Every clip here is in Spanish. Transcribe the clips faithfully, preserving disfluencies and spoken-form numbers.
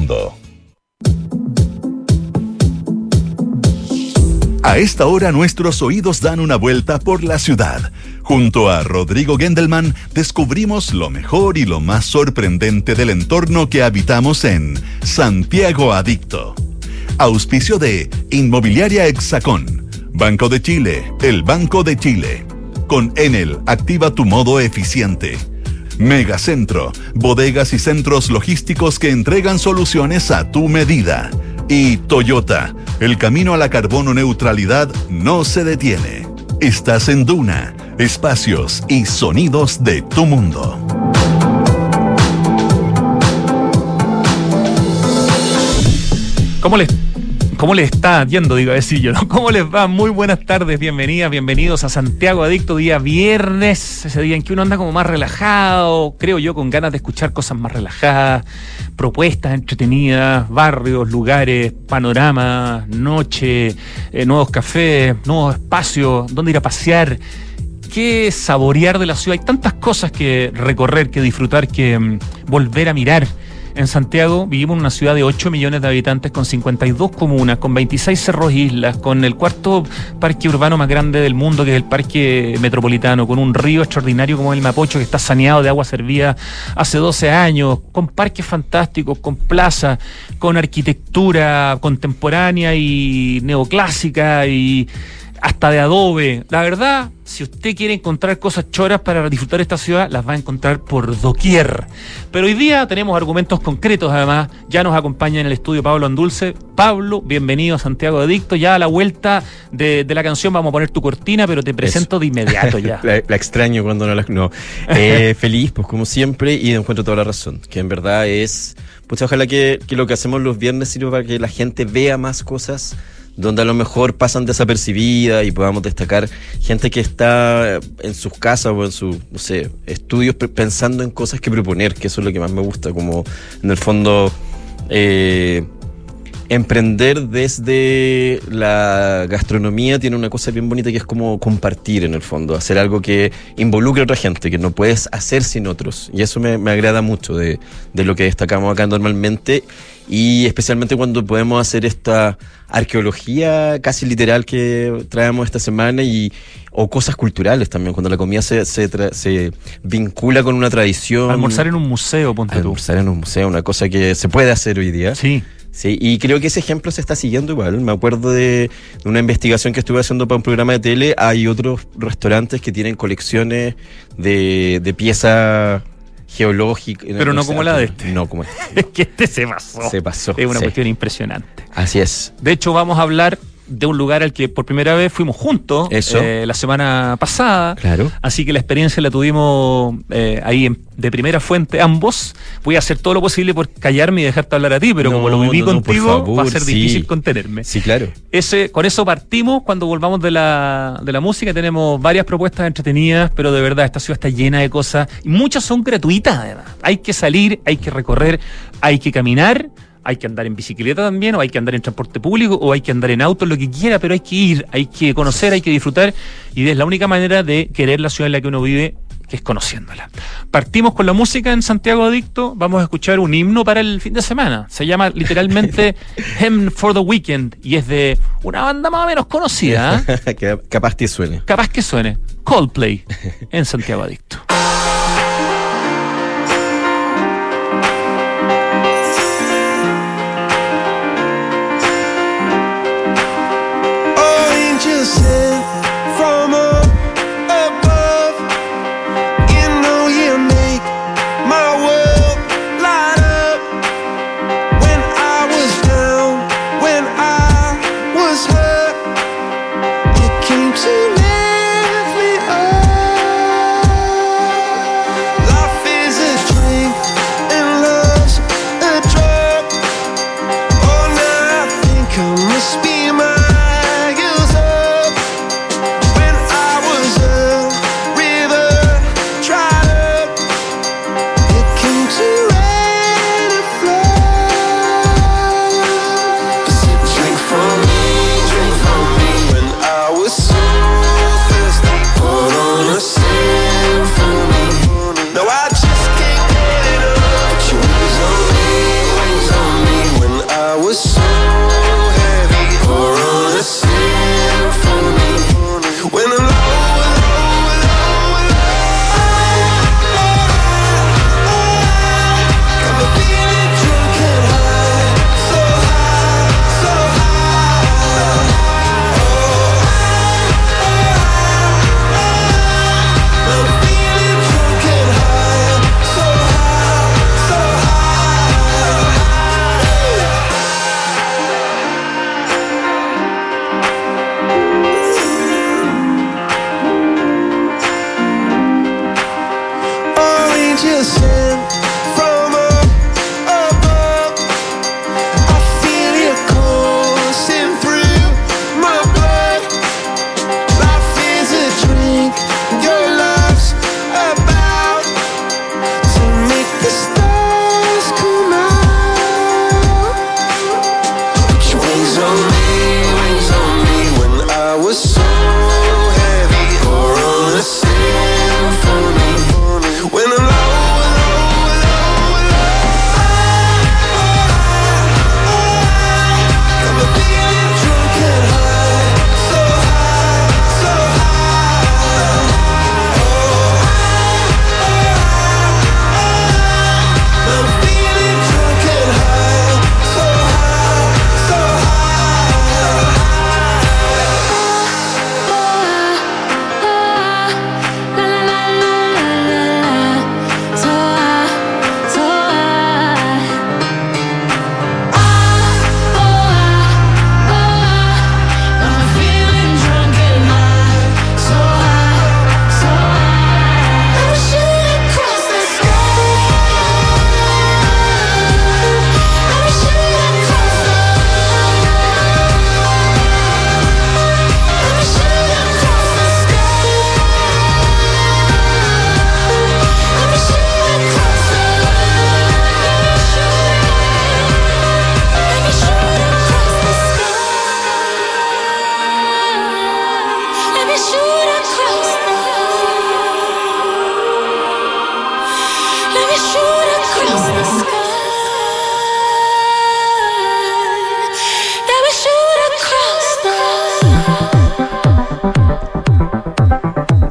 mundo. A esta hora nuestros oídos dan una vuelta por la ciudad. Junto a Rodrigo Gendelman descubrimos lo mejor y lo más sorprendente del entorno que habitamos en Santiago Adicto. Auspicio de Inmobiliaria Hexacón, Banco de Chile, el Banco de Chile. Con Enel, activa tu modo eficiente. Megacentro, bodegas y centros logísticos que entregan soluciones a tu medida. Y Toyota, el camino a la carbono neutralidad no se detiene. Estás en Duna, espacios y sonidos de tu mundo. ¿Cómo les, cómo les está yendo, digo, a decir yo, ¿no? ¿Cómo les va? Muy buenas tardes, bienvenidas, bienvenidos a Santiago Adicto, día viernes, ese día en que uno anda como más relajado, creo yo, con ganas de escuchar cosas más relajadas, propuestas entretenidas, barrios, lugares, panoramas, noche, eh, nuevos cafés, nuevos espacios, dónde ir a pasear, qué saborear de la ciudad. Hay tantas cosas que recorrer, que disfrutar, que um, volver a mirar. En Santiago vivimos en una ciudad de ocho millones de habitantes, con cincuenta y dos comunas, con veintiséis cerros e islas, con el cuarto parque urbano más grande del mundo, que es el Parque Metropolitano, con un río extraordinario como el Mapocho, que está saneado de agua servida hace doce años, con parques fantásticos, con plazas, con arquitectura contemporánea y neoclásica y hasta de adobe. La verdad, si usted quiere encontrar cosas choras para disfrutar esta ciudad, las va a encontrar por doquier. Pero hoy día tenemos argumentos concretos, además. Ya nos acompaña en el estudio Pablo Andulce. Pablo, bienvenido a Santiago Adicto. Ya a la vuelta de, de la canción vamos a poner tu cortina, pero te presento Eso. de inmediato ya. la, la extraño cuando no la... No. Eh, feliz, pues como siempre, y encuentro toda la razón. Que en verdad es... Pues ojalá que, que lo que hacemos los viernes sirva para que la gente vea más cosas donde a lo mejor pasan desapercibidas y podamos destacar gente que está en sus casas o en sus, no sé, estudios pensando en cosas que proponer, que eso es lo que más me gusta, como en el fondo eh, emprender desde la gastronomía tiene una cosa bien bonita que es como compartir en el fondo, hacer algo que involucre a otra gente, que no puedes hacer sin otros, y eso me, me agrada mucho de, de lo que destacamos acá normalmente, y especialmente cuando podemos hacer esta arqueología casi literal que traemos esta semana, y o cosas culturales también, cuando la comida se, se, tra- se vincula con una tradición. Almorzar en un museo, ponte tú. Almorzar en un museo, una cosa que se puede hacer hoy día. Sí. Sí, y creo que ese ejemplo se está siguiendo igual. Me acuerdo de, de una investigación que estuve haciendo para un programa de tele. Hay otros restaurantes que tienen colecciones de, de piezas geológicas. Pero no, no como la de este. No como este. Es que este se pasó. Se pasó. Es una sí. cuestión impresionante. Así es. De hecho, vamos a hablar de un lugar al que por primera vez fuimos juntos eh, la semana pasada. Claro. Así que la experiencia la tuvimos eh, ahí en, de primera fuente ambos. Voy a hacer todo lo posible por callarme y dejarte hablar a ti, pero no, como lo viví no, no, contigo, favor, va a ser sí. difícil contenerme. Sí, claro. Ese, con eso partimos. Cuando volvamos de la, de la música tenemos varias propuestas entretenidas, pero de verdad esta ciudad está llena de cosas y muchas son gratuitas además. Hay que salir, hay que recorrer, hay que caminar. Hay que andar en bicicleta también, o hay que andar en transporte público, o hay que andar en auto, lo que quiera, pero hay que ir, hay que conocer, hay que disfrutar, y es la única manera de querer la ciudad en la que uno vive, que es conociéndola. Partimos con la música en Santiago Adicto, vamos a escuchar un himno para el fin de semana, se llama literalmente Hymn for the Weekend, y es de una banda más o menos conocida, ¿eh? Capaz que suene. Capaz que suene, Coldplay, en Santiago Adicto. Sent from up above, you know you make my world light up. When I was down, when I was hurt, you came to lift me up.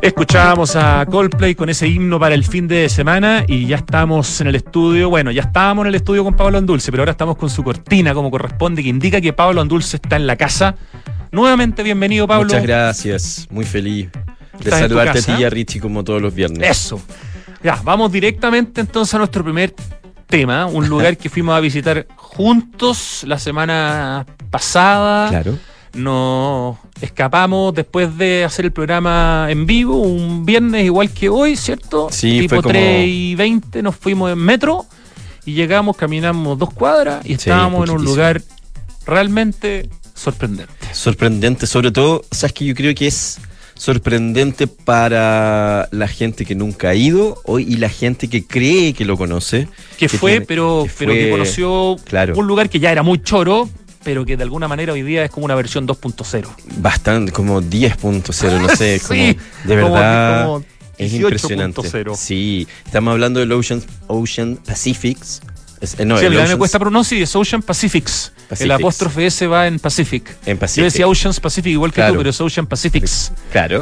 Escuchábamos a Coldplay con ese himno para el fin de semana y ya estamos en el estudio. Bueno, ya estábamos en el estudio con Pablo Andulce, pero ahora estamos con su cortina como corresponde, que indica que Pablo Andulce está en la casa. Nuevamente, bienvenido, Pablo. Muchas gracias, muy feliz de ¿Estás en tu saludarte a casa? ti y a Richie como todos los viernes. Eso. Ya, vamos directamente entonces a nuestro primer tema, un lugar que fuimos a visitar juntos la semana pasada. Claro. Nos escapamos después de hacer el programa en vivo, un viernes igual que hoy, ¿cierto? Sí, tipo fue como- tres y veinte nos fuimos en metro y llegamos, caminamos dos cuadras y Sí, estábamos en un poquitísimo. lugar realmente sorprendente. Sorprendente, sobre todo, sabes que yo creo que es sorprendente para la gente que nunca ha ido hoy y la gente que cree que lo conoce. Que, fue, tiene- pero, que pero que fue- conoció claro. un lugar que ya era muy choro, pero que de alguna manera hoy día es como una versión dos punto cero. Bastante, como diez punto cero, no sé, Sí, como de como- verdad como es dieciocho impresionante. punto cero. Sí, estamos hablando del Ocean, Ocean Pacifics. Es- eh, no, Sí, a el mí me Oceans- cuesta pronunciar, es Ocean Pacifics. El Pacifics. apóstrofe S va en Pacific. En Yo Pacific. decía Oceans Pacific igual que Claro. tú, pero es Ocean Pacifics. Claro.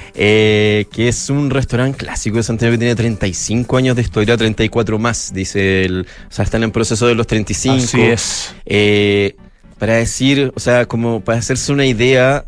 Eh, que es un restaurante clásico de Santiago que tiene treinta y cinco años de historia, treinta y cuatro más, dice el. O sea, están en proceso de los treinta y cinco. Así es. Eh, para decir, o sea, como para hacerse una idea,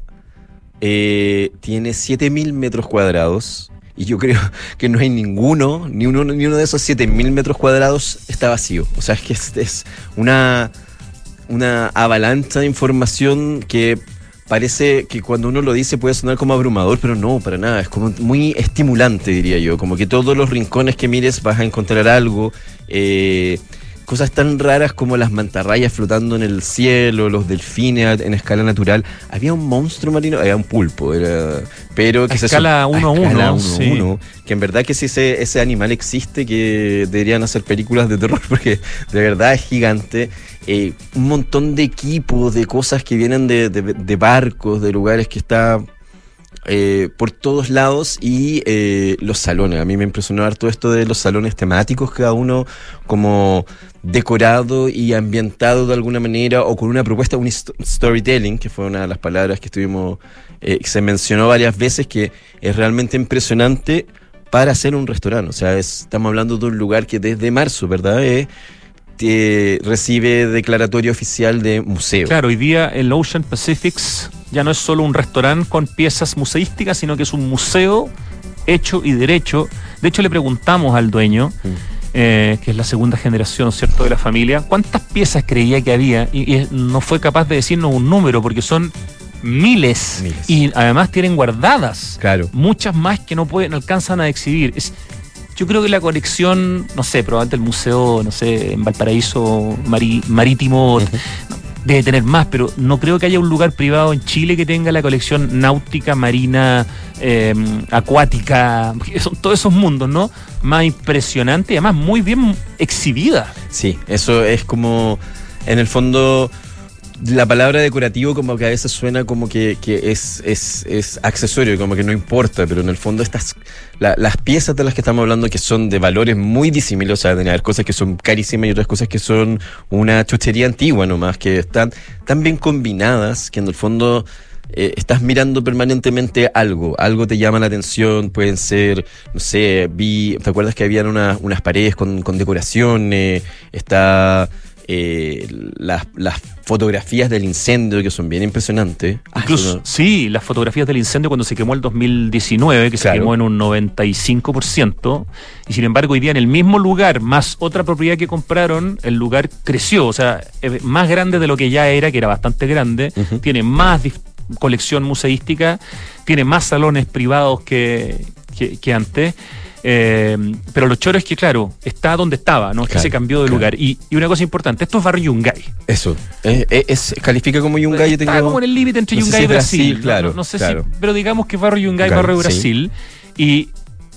eh, tiene siete mil metros cuadrados. Y yo creo que no hay ninguno, ni uno, ni uno de esos siete mil metros cuadrados está vacío. O sea, es que es, es una, una avalancha de información que parece que cuando uno lo dice puede sonar como abrumador, pero no, para nada. Es como muy estimulante, diría yo. Como que todos los rincones que mires vas a encontrar algo. Eh, cosas tan raras como las mantarrayas flotando en el cielo, los delfines en escala natural. Había un monstruo marino, había un pulpo, era, pero que A se escala su- uno a uno, escala uno a sí. uno, que en verdad que si ese, ese animal existe, que deberían hacer películas de terror, porque de verdad es gigante. Eh, un montón de equipos, de cosas que vienen de, de, de barcos, de lugares que está eh, por todos lados, y eh, los salones. A mí me impresionó harto esto de los salones temáticos, cada uno como decorado y ambientado de alguna manera, o con una propuesta, un st- storytelling, que fue una de las palabras que estuvimos, eh, que se mencionó varias veces, que es realmente impresionante para hacer un restaurante. O sea, es- estamos hablando de un lugar que desde marzo, ¿verdad? Eh, te recibe declaratoria oficial de museo. Claro, hoy día el Ocean Pacifics ya no es solo un restaurante con piezas museísticas, sino que es un museo hecho y derecho. De hecho, le preguntamos al dueño, Mm. eh, que es la segunda generación, ¿cierto?, de la familia, ¿cuántas piezas creía que había? Y, y no fue capaz de decirnos un número, porque son miles. Miles. Y además tienen guardadas Claro. muchas más que no pueden, no alcanzan a exhibir. Es, yo creo que la colección, no sé, probablemente el museo, no sé, en Valparaíso mari- marítimo debe tener más, pero no creo que haya un lugar privado en Chile que tenga la colección náutica, marina, eh, acuática, son todos esos mundos, ¿no? Más impresionante y además muy bien exhibida. Sí, eso es como, en el fondo, la palabra decorativo como que a veces suena como que, que es, es, es accesorio, como que no importa, pero en el fondo estas, la- las piezas de las que estamos hablando, que son de valores muy disímiles, o sea, deben haber cosas que son carísimas y otras cosas que son una chuchería antigua nomás, que están tan bien combinadas que en el fondo eh, estás mirando permanentemente algo, algo te llama la atención, pueden ser, no sé, vi, ¿te acuerdas que habían una- unas paredes con, con decoraciones? Está eh, las, las fotografías del incendio, que son bien impresionantes. Ah, Incluso, eso no- sí, las fotografías del incendio cuando se quemó el dos mil diecinueve, que Claro. se quemó en un noventa y cinco por ciento, y sin embargo hoy día en el mismo lugar, más otra propiedad que compraron, el lugar creció, o sea, es más grande de lo que ya era, que era bastante grande, Ujú. tiene más dif- colección museística, tiene más salones privados que, que, que antes. Eh, pero lo choro es que, claro, está donde estaba, no es que Claro, se cambió de claro. lugar. Y, y una cosa importante, esto es barrio Yungay. Eso. Es, es- es- califica como Yungay. yo Está tengo- como en el límite entre no sé Yungay si y es Brasil. Brasil, No- claro, No, no sé claro. si, pero digamos que barrio Yungay, Yungay, barrio sí. Brasil. Y,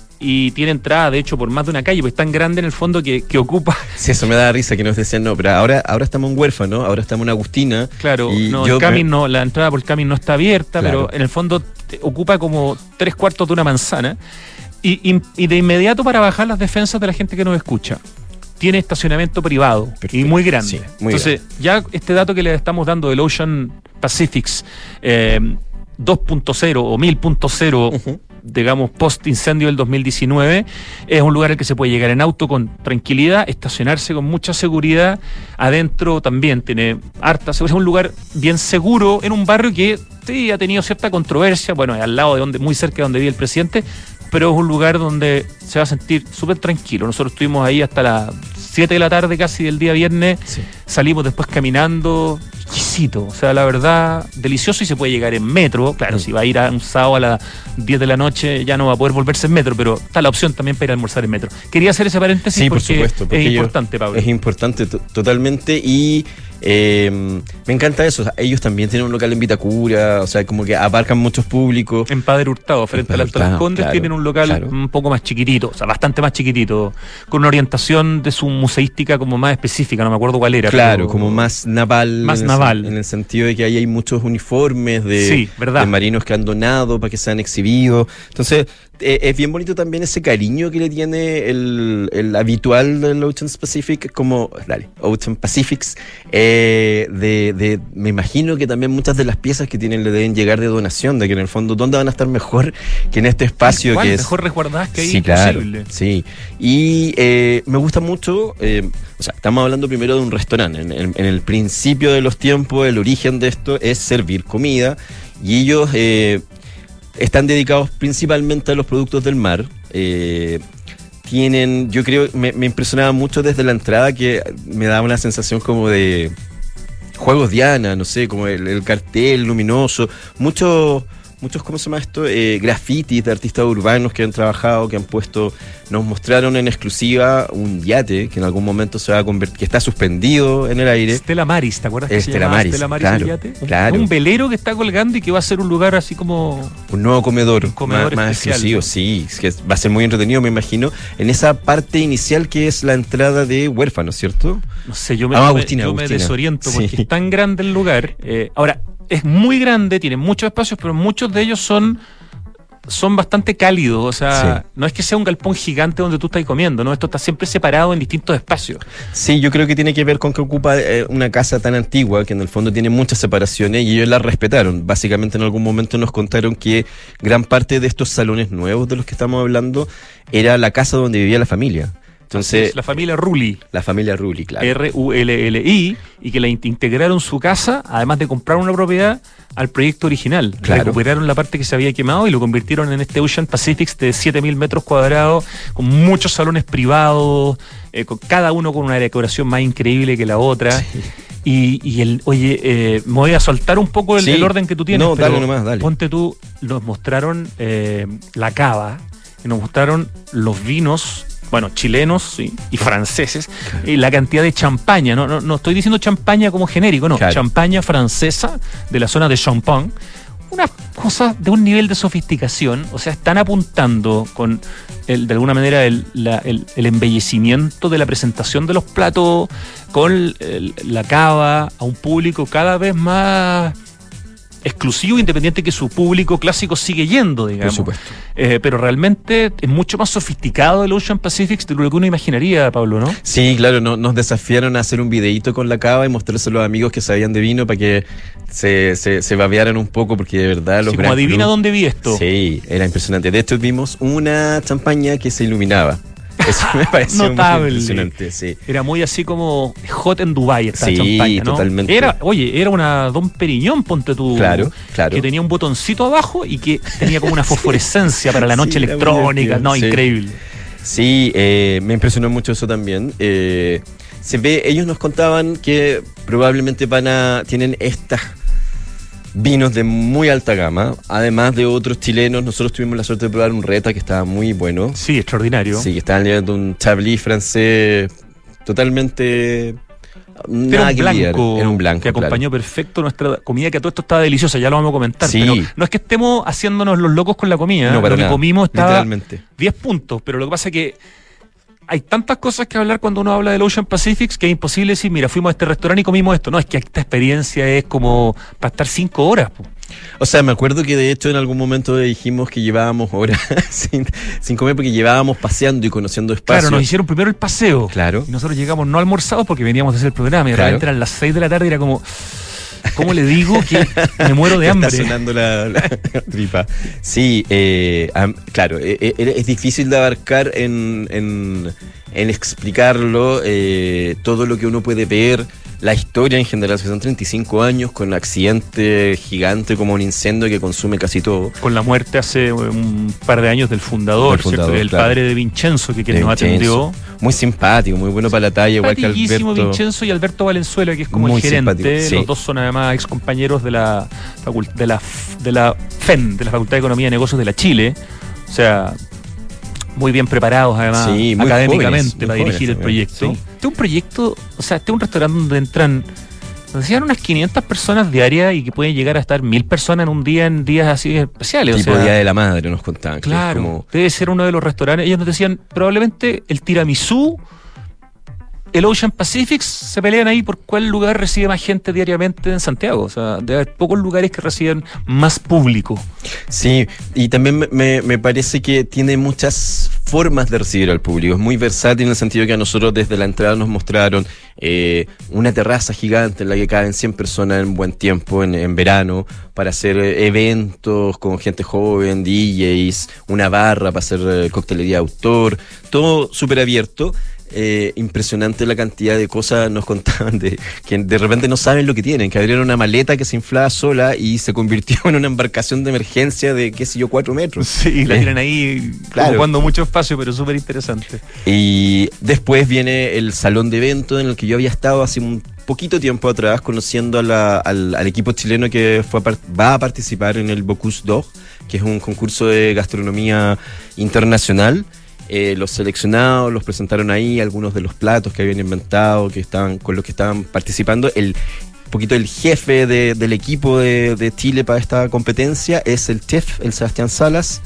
y tiene entrada, de hecho, por más de una calle, porque es tan grande en el fondo que, que ocupa. Sí, eso me da risa que nos decían, no, pero ahora, ahora estamos en Huérfano, ahora estamos en Agustina. Claro, y no, yo el me- Camin no, la entrada por el Camin no está abierta, Claro. pero en el fondo te- ocupa como tres cuartos de una manzana. Y, y- y de inmediato, para bajar las defensas de la gente que nos escucha, tiene estacionamiento privado y Perfecto. muy grande. Sí, muy Entonces, ya este dato que le estamos dando del Ocean Pacifics eh, dos punto cero o mil punto cero, Ujú. digamos, post-incendio del dos mil diecinueve. Es un lugar al que se puede llegar en auto con tranquilidad, estacionarse con mucha seguridad. Adentro también tiene harta seguridad. Es un lugar bien seguro en un barrio que sí ha tenido cierta controversia, bueno, al lado de donde, muy cerca de donde vive el presidente, pero es un lugar donde se va a sentir súper tranquilo. Nosotros estuvimos ahí hasta las siete de la tarde casi del día viernes, sí. Salimos después caminando, exquisito, o sea, la verdad, delicioso, y se puede llegar en metro. Claro, sí. Si va a ir a un sábado a las diez de la noche ya no va a poder volverse en metro, pero está la opción también para ir a almorzar en metro. Quería hacer ese paréntesis, sí, porque, por supuesto, porque es importante, Pablo. Es importante t- totalmente y eh, me encanta eso. O sea, ellos también tienen un local en Vitacura, o sea, como que abarcan muchos públicos. En Padre Hurtado, frente al Alto de las Condes, claro, tienen un local claro. un poco más chiquitito, o sea, bastante más chiquitito, con una orientación de su museística como más específica, no me acuerdo cuál era. Claro, pero, como más naval. Más en naval. El, en el sentido de que ahí hay muchos uniformes de, sí, de marinos que han donado para que sean exhibidos. Entonces, eh, es bien bonito también ese cariño que le tiene el, el habitual del Ocean Pacific, como, dale, Ocean Pacifics, eh, de, de, me imagino que también muchas de las piezas que tienen le deben llegar de donación, de que en el fondo, ¿dónde van a estar mejor que en este espacio? ¿Cuál? Que es Mejor resguardadas que ahí, sí, imposible. Claro, sí, y eh, me gusta mucho, eh, o sea, estamos hablando primero de un restaurante. En, en, en el principio de los tiempos, el origen de esto es servir comida, y ellos eh, están dedicados principalmente a los productos del mar. Eh, tienen, yo creo, me, me impresionaba mucho desde la entrada, que me daba una sensación como de juegos Diana, no sé, como el, el cartel luminoso, muchos muchos, ¿cómo se llama esto? Eh, grafitis de artistas urbanos que han trabajado, que han puesto, nos mostraron en exclusiva un yate que en algún momento se va a convertir, que está suspendido en el aire. Stella Maris, ¿te acuerdas que Stella se llama Maris, Stella Maris, claro, el yate? Un, claro. un velero que está colgando y que va a ser un lugar así como... Un nuevo comedor, un comedor más, más exclusivo, ¿no? Sí, es que va a ser muy entretenido, me imagino, en esa parte inicial que es la entrada de Huérfano, ¿cierto? No sé, yo me, ah, yo Agustina, me, yo Agustina. me desoriento porque Sí. es tan grande el lugar. Eh, ahora, es muy grande, tiene muchos espacios, pero muchos de ellos son... son bastante cálidos, o sea, sí. No es que sea un galpón gigante donde tú estás comiendo, ¿no? Esto está siempre separado en distintos espacios. Sí, yo creo que tiene que ver con que ocupa eh, una casa tan antigua que en el fondo tiene muchas separaciones y ellos la respetaron. Básicamente en algún momento nos contaron que gran parte de estos salones nuevos de los que estamos hablando era la casa donde vivía la familia. Entonces, la familia Rulli. La familia Rulli, claro. R U L L I, y que la integraron su casa, además de comprar una propiedad, al proyecto original. Claro. Recuperaron la parte que se había quemado y lo convirtieron en este Ocean Pacific de siete mil metros cuadrados, con muchos salones privados, eh, con cada uno con una decoración más increíble que la otra. Sí. Y, y el, oye, eh, me voy a soltar un poco el, sí. el orden que tú tienes. No, pero dale nomás, dale. Ponte tú, nos mostraron eh, la cava, y nos mostraron los vinos, bueno, chilenos sí, y franceses, claro. Y la cantidad de champaña, no, no, no estoy diciendo champaña como genérico, no, claro. Champaña francesa de la zona de Champagne, unas cosas de un nivel de sofisticación, o sea, están apuntando con, el, de alguna manera, el, la, el, el embellecimiento de la presentación de los platos, con el, la cava, a un público cada vez más exclusivo, independiente que su público clásico sigue yendo, digamos. Por supuesto. Eh, pero realmente es mucho más sofisticado el Ocean Pacific de lo que uno imaginaría, Pablo, ¿no? Sí, claro, no, nos desafiaron a hacer un videíto con la cava y mostrárselo a los amigos que sabían de vino para que se, se, se babearan un poco, porque de verdad los sí, como adivina club, dónde vi esto. Sí, era impresionante. De hecho, vimos una champaña que se iluminaba. Eso me pareció notable, muy impresionante, sí. Era muy así como hot en Dubái esta sí, champaña, ¿no? Totalmente. Era, oye, era una Dom Perignon, ponte tú. Claro, claro. Que tenía un botoncito abajo y que tenía como una fosforescencia para la noche sí, electrónica. No, sí. Increíble. Sí, eh, me impresionó mucho eso también. Eh, se ve, ellos nos contaban que probablemente van a, tienen estas vinos de muy alta gama, además de otros chilenos. Nosotros tuvimos la suerte de probar un Reta que estaba muy bueno. Sí, extraordinario. Sí, que estaban llevando un Chablis francés totalmente... Nada era, un que blanco, era un blanco que acompañó claro. perfecto nuestra comida, que a todo esto estaba deliciosa, ya lo vamos a comentar. Sí. Pero no es que estemos haciéndonos los locos con la comida, no, para lo nada. que comimos estaba diez puntos, puntos, pero lo que pasa es que hay tantas cosas que hablar cuando uno habla del Ocean Pacific que es imposible decir, mira, fuimos a este restaurante y comimos esto. No, es que esta experiencia es como para estar cinco horas. Po. O sea, me acuerdo que de hecho en algún momento dijimos que llevábamos horas sin, sin comer porque llevábamos paseando y conociendo espacios. Claro, nos hicieron primero el paseo. Claro. Y nosotros llegamos no almorzados porque veníamos a hacer el programa y claro. realmente eran las seis de la tarde y era como... ¿Cómo le digo que me muero de hambre? Está sonando la, la tripa. Sí, eh, um, claro, eh, eh, es difícil de abarcar en, en, en explicarlo, eh, todo lo que uno puede ver, la historia en general, que son treinta y cinco años con un accidente gigante como un incendio que consume casi todo. Con la muerte hace un par de años del fundador, Del fundador, ¿cierto? El claro. padre de Vincenzo, que quien De nos Vincenzo. atendió. Muy simpático, muy bueno para la talla, igual que Simpaticísimo Alberto. Vincenzo y Alberto Valenzuela, que es como Muy el gerente. simpático, sí. Los dos son además ex compañeros de la, facul- de la F- de la F E N, de la Facultad de Economía y Negocios de la Chile. O sea, muy bien preparados además Sí, muy académicamente jóvenes, muy para dirigir el jóvenes proyecto. también, sí. Este es un proyecto, o sea, este es un restaurante donde entran, nos decían unas quinientas personas diarias y que pueden llegar a estar mil personas en un día, en días así especiales. Tipo o sea, Día de la Madre nos contaban. que es claro, como- debe ser uno de los restaurantes. Ellos nos decían, probablemente el tiramisú, el Ocean Pacific, se pelean ahí por cuál lugar recibe más gente diariamente en Santiago. O sea, debe haber pocos lugares que reciben más público. Sí, y también me- me, me parece que tiene muchas formas de recibir al público. Es muy versátil en el sentido que a nosotros desde la entrada nos mostraron eh, una terraza gigante en la que caben cien personas en buen tiempo, en, en verano, para hacer eh, eventos con gente joven, D Js, una barra para hacer eh, coctelería de autor, todo súper abierto. Eh, impresionante la cantidad de cosas nos contaban de que de repente no saben lo que tienen, que abrieron una maleta que se inflaba sola y se convirtió en una embarcación de emergencia de qué sé yo, cuatro metros. Sí, la Eh, tienen ahí claro. ocupando mucho espacio, pero súper interesante. Y después viene el salón de eventos en el que yo había estado hace un poquito tiempo atrás conociendo a la- al, al equipo chileno que fue a par- va a participar en el Bocuse d'Or, que es un concurso de gastronomía internacional. Eh, los seleccionados los presentaron ahí, algunos de los platos que habían inventado, que estaban con los que estaban participando. El un poquito el jefe de- del equipo de, de Chile para esta competencia es el chef, el Sebastián Salas,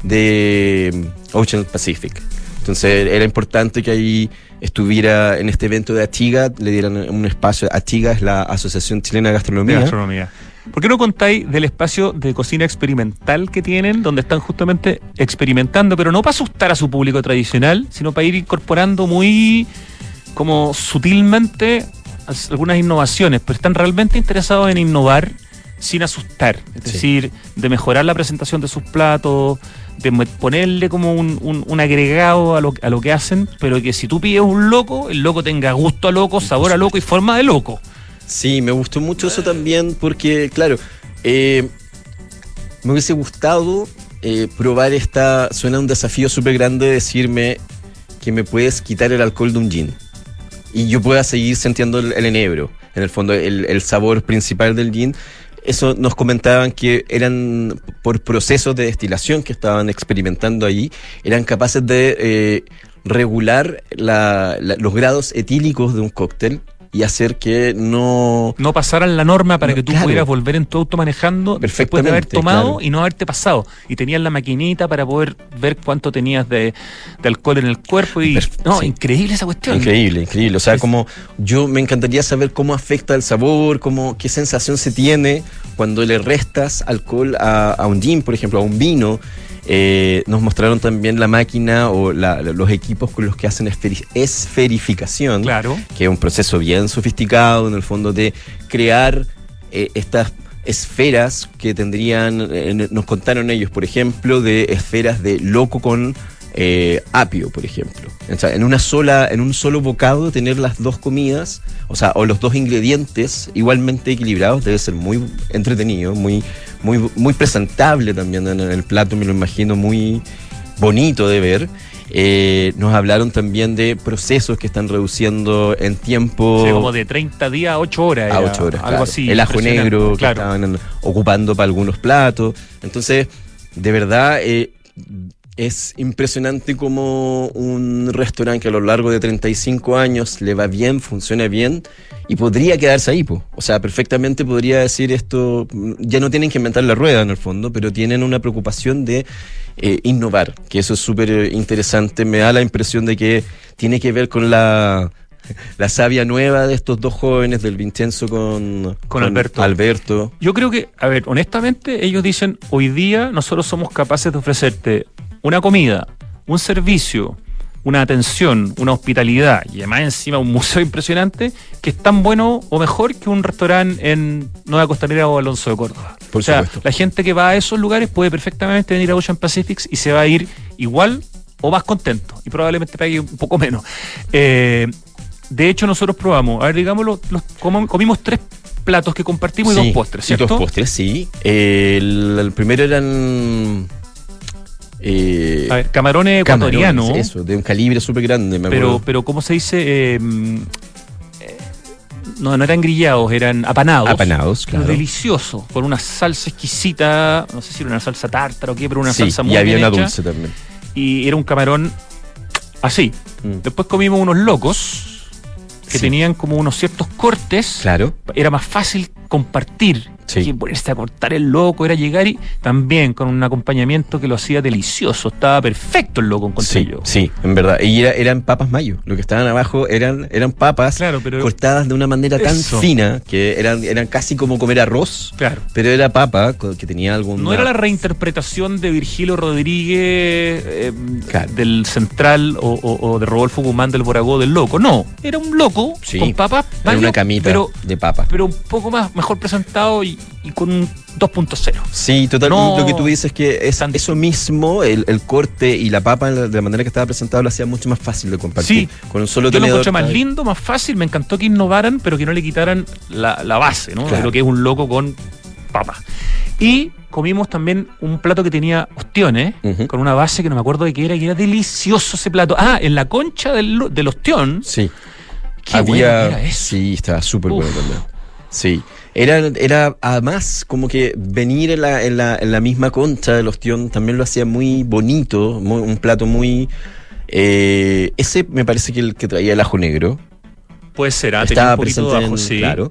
de Ocean Pacific. Entonces era importante que ahí estuviera en este evento de Achiga, le dieran un espacio. Achiga es la Asociación Chilena de De Gastronomía. gastronomía. ¿Por qué no contáis del espacio de cocina experimental que tienen, donde están justamente experimentando, pero no para asustar a su público tradicional, sino para ir incorporando muy como sutilmente as- algunas innovaciones, pero están realmente interesados en innovar sin asustar, es Sí. decir, de mejorar la presentación de sus platos, de me- ponerle como un, un- un agregado a lo, a lo que hacen, pero que si tú pides un loco, el loco tenga gusto a loco, sabor a loco y forma de loco. Sí, me gustó mucho eso también porque, claro, eh, me hubiese gustado eh, probar esta. Suena un desafío súper grande decirme que me puedes quitar el alcohol de un gin y yo pueda seguir sintiendo el, el enebro, en el fondo el, el sabor principal del gin. Eso nos comentaban que eran por procesos de destilación que estaban experimentando ahí, eran capaces de eh, regular la- la- los grados etílicos de un cóctel y hacer que no... No pasaran la norma para No, que tú claro. pudieras volver en tu auto manejando después de haber Perfectamente, tomado claro. y no haberte pasado. Y tenías la maquinita para poder ver cuánto tenías de, de alcohol en el cuerpo. Y Perf- no, sí. increíble esa cuestión. Increíble, increíble. O sea, Es- como yo me encantaría saber cómo afecta el sabor, cómo, qué sensación se tiene cuando le restas alcohol a, a un gin, por ejemplo, a un vino. Eh, nos mostraron también la máquina o la- los equipos con los que hacen esferi- esferificación, Claro. que es un proceso bien sofisticado en el fondo de crear eh, estas esferas que tendrían, eh, nos contaron ellos, por ejemplo, de esferas de loco con eh, apio, por ejemplo. O sea, en una sola, en un solo bocado tener las dos comidas, o sea, o los dos ingredientes igualmente equilibrados, debe ser muy entretenido, muy, muy, muy presentable también en el plato, me lo imagino muy bonito de ver. Eh, nos hablaron también de procesos que están reduciendo en tiempo. Sí, como de treinta días a ocho horas. A era ocho horas, algo claro. así. El ajo impresionante. negro que Claro. estaban en- ocupando para algunos platos. Entonces, de verdad, eh, es impresionante como un restaurante que a lo largo de treinta y cinco años le va bien, funciona bien y podría quedarse ahí, po. O sea, perfectamente podría decir esto, ya no tienen que inventar la rueda en el fondo, pero tienen una preocupación de eh, innovar, que eso es súper eh, interesante. Me da la impresión de que tiene que ver con la... La savia nueva de estos dos jóvenes, del Vincenzo con, Con Alberto. Alberto. Yo creo que, a ver, honestamente, ellos dicen, hoy día nosotros somos capaces de ofrecerte una comida, un servicio, una atención, una hospitalidad y además encima un museo impresionante que es tan bueno o mejor que un restaurante en Nueva Costanera o Alonso de Córdoba. Por o sea, supuesto. la gente que va a esos lugares puede perfectamente venir a Ocean Pacific y se va a ir igual o más contento y probablemente pague un poco menos. Eh, de hecho, nosotros probamos, a ver, digamos, los, los com- comimos tres platos que compartimos Sí, y dos postres, y ¿cierto? dos postres, sí. Eh, el, el primero eran... Eh, A ver, camarones ecuatorianos. camarones, eso, de un calibre súper grande, me Pero, acuerdo. pero ¿cómo se dice? Eh, mm, eh, no, no eran grillados, eran apanados. Apanados, Pero claro. delicioso, con una salsa exquisita, no sé si era una salsa tártara o qué, pero una Sí, salsa muy y había bien una hecha. dulce también. Y era un camarón así. Mm. Después comimos unos locos que Sí. tenían como unos ciertos cortes. Claro. Era más fácil compartir Sí. que ponerse a cortar el loco, era llegar y también con un acompañamiento que lo hacía delicioso. Estaba perfecto el loco, encontré Sí, yo. sí, en verdad. Y era- eran papas mayo. Lo que estaban abajo eran, eran papas Claro, pero- cortadas de una manera tan Eso. fina que eran, eran casi como comer arroz. Claro. Pero era papa co- que tenía algún. No era la reinterpretación de Virgilio Rodríguez eh, Claro. del Central o, o- o de Rodolfo Guzmán del Boragó del Loco. No, era un loco Sí, con papas, era mayo, una camita pero, de papa. pero un poco más mejor presentado y, y con un dos punto cero. Sí, total. No, lo que tú dices es que es tan eso mismo, el, el corte y la papa de la manera que estaba presentado lo hacía mucho más fácil de compartir. Sí. Con un solo Yo lo tenedor. encontré más estaba- lindo, más fácil. Me encantó que innovaran, pero que no le quitaran la, la base, ¿no? Claro. De lo que es un loco con papa. Y comimos también un plato que tenía ostiones, Ujú. con una base que no me acuerdo de qué era, que era delicioso ese plato. Ah, en la concha del, lo- del ostión. Sí. Qué Había. bueno que era eso. Sí, estaba súper Uf. bueno también. Sí. Era, era además como que venir en la, en la, en la misma concha del ostión también lo hacía muy bonito, muy- un plato muy. Eh, ese me parece que el que traía el ajo negro. Puede ser, ah, tenía Estaba un poquito presente de ajo, en- sí. claro.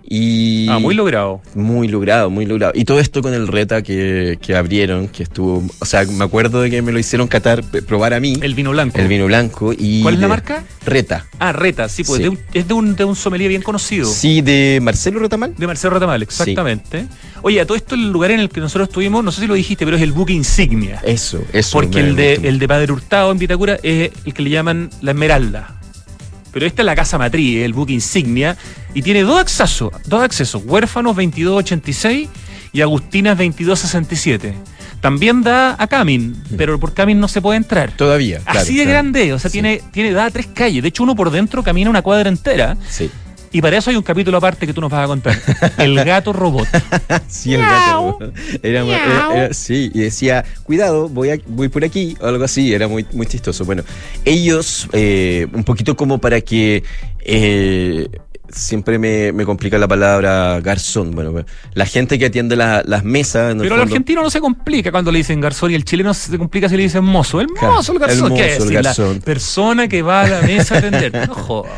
Y Ah, muy logrado. Muy logrado, muy logrado. Y todo esto con el Reta que, que abrieron, que estuvo. O sea, me acuerdo de que me lo hicieron catar, p- probar a mí. El vino blanco. el vino blanco. Y ¿Cuál es la de- marca? Reta. Ah, Reta, sí, pues Sí. de un- es de un, de un sommelier bien conocido. Sí, de Marcelo Retamal. De Marcelo Retamal, exactamente. Oye, a todo esto el lugar en el que nosotros estuvimos, no sé si lo dijiste, pero es el buque insignia. Eso, eso. Porque me el de, gustó el de Padre Hurtado en Vitacura es el que le llaman la Esmeralda. Pero esta es la casa matriz, el buque insignia, y tiene dos accesos, dos accesos, Huérfanos veintidós ochenta y seis y Agustinas veintidós sesenta y siete. También da a Camin, pero por Camin no se puede entrar. Todavía. claro, Así de claro. grande, o sea, Sí. tiene, tiene, da a tres calles. De hecho, uno por dentro camina una cuadra entera. Sí. Y para eso hay un capítulo aparte que tú nos vas a contar. El gato robot. Sí, el gato. Era, era- era- sí, y decía, cuidado, voy, a- voy por aquí, o algo así, era muy, muy chistoso. Bueno, ellos, eh, un poquito como para que, eh, siempre me, me complica la palabra garzón, bueno, bueno, la gente que atiende la- las mesas, en el Pero el fondo- argentino no se complica cuando le dicen garzón y el chileno se complica si le dicen mozo. El Claro, mozo, el garzón. el ¿Qué mozo, es el decir? garzón. La persona que va a la mesa a atender. No jodas.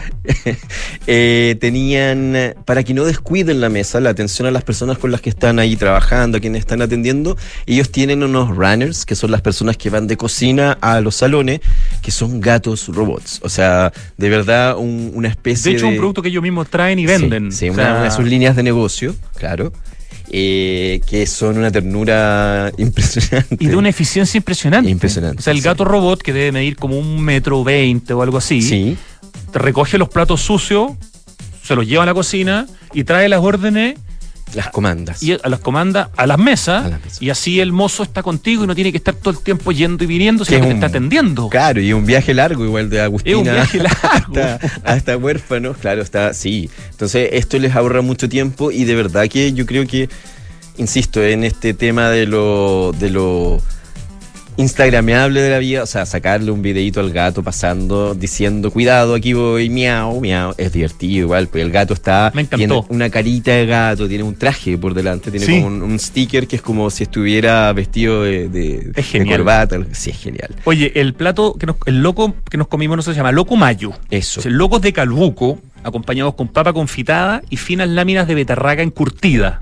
eh, tenían, eh, para que no descuiden la mesa, la atención a las personas con las que están ahí trabajando, a quienes están atendiendo, ellos tienen unos runners, que son las personas que van de cocina a los salones, que son gatos robots. O sea, de verdad, un- una especie De de... hecho, un producto que ellos mismos traen y venden. Sí, sí, O una, sea, una de sus líneas de negocio, claro, eh, que son una ternura impresionante. y de una eficiencia impresionante. Impresionante, O sea, el sí. gato robot, que debe medir como un metro veinte o algo así, Sí, te recoge los platos sucios, se los lleva a la cocina y trae las órdenes las comandas. y a las comandas a las mesas, A las mesas. y así el mozo está contigo y no tiene que estar todo el tiempo yendo y viniendo, Que sino es que te un- está atendiendo. Claro, y un viaje largo igual de Agustina. Es un viaje largo. hasta, hasta Huérfanos, claro, está, sí. Entonces esto les ahorra mucho tiempo y de verdad que yo creo que, insisto, en este tema de lo, de lo instagrameable de la vida, o sea, sacarle un videito al gato pasando, diciendo, cuidado, aquí voy, miau, miau, es divertido igual, pues el gato está, Me encantó. tiene una carita de gato, tiene un traje por delante, tiene Sí. como un, un sticker que es como si estuviera vestido de, de, Es de genial. corbata, sí, es genial. Oye, el plato, que nos, el loco que nos comimos, no se llama loco mayo. Eso. Es el locos de calbuco, acompañados con papa confitada y finas láminas de betarraga encurtida.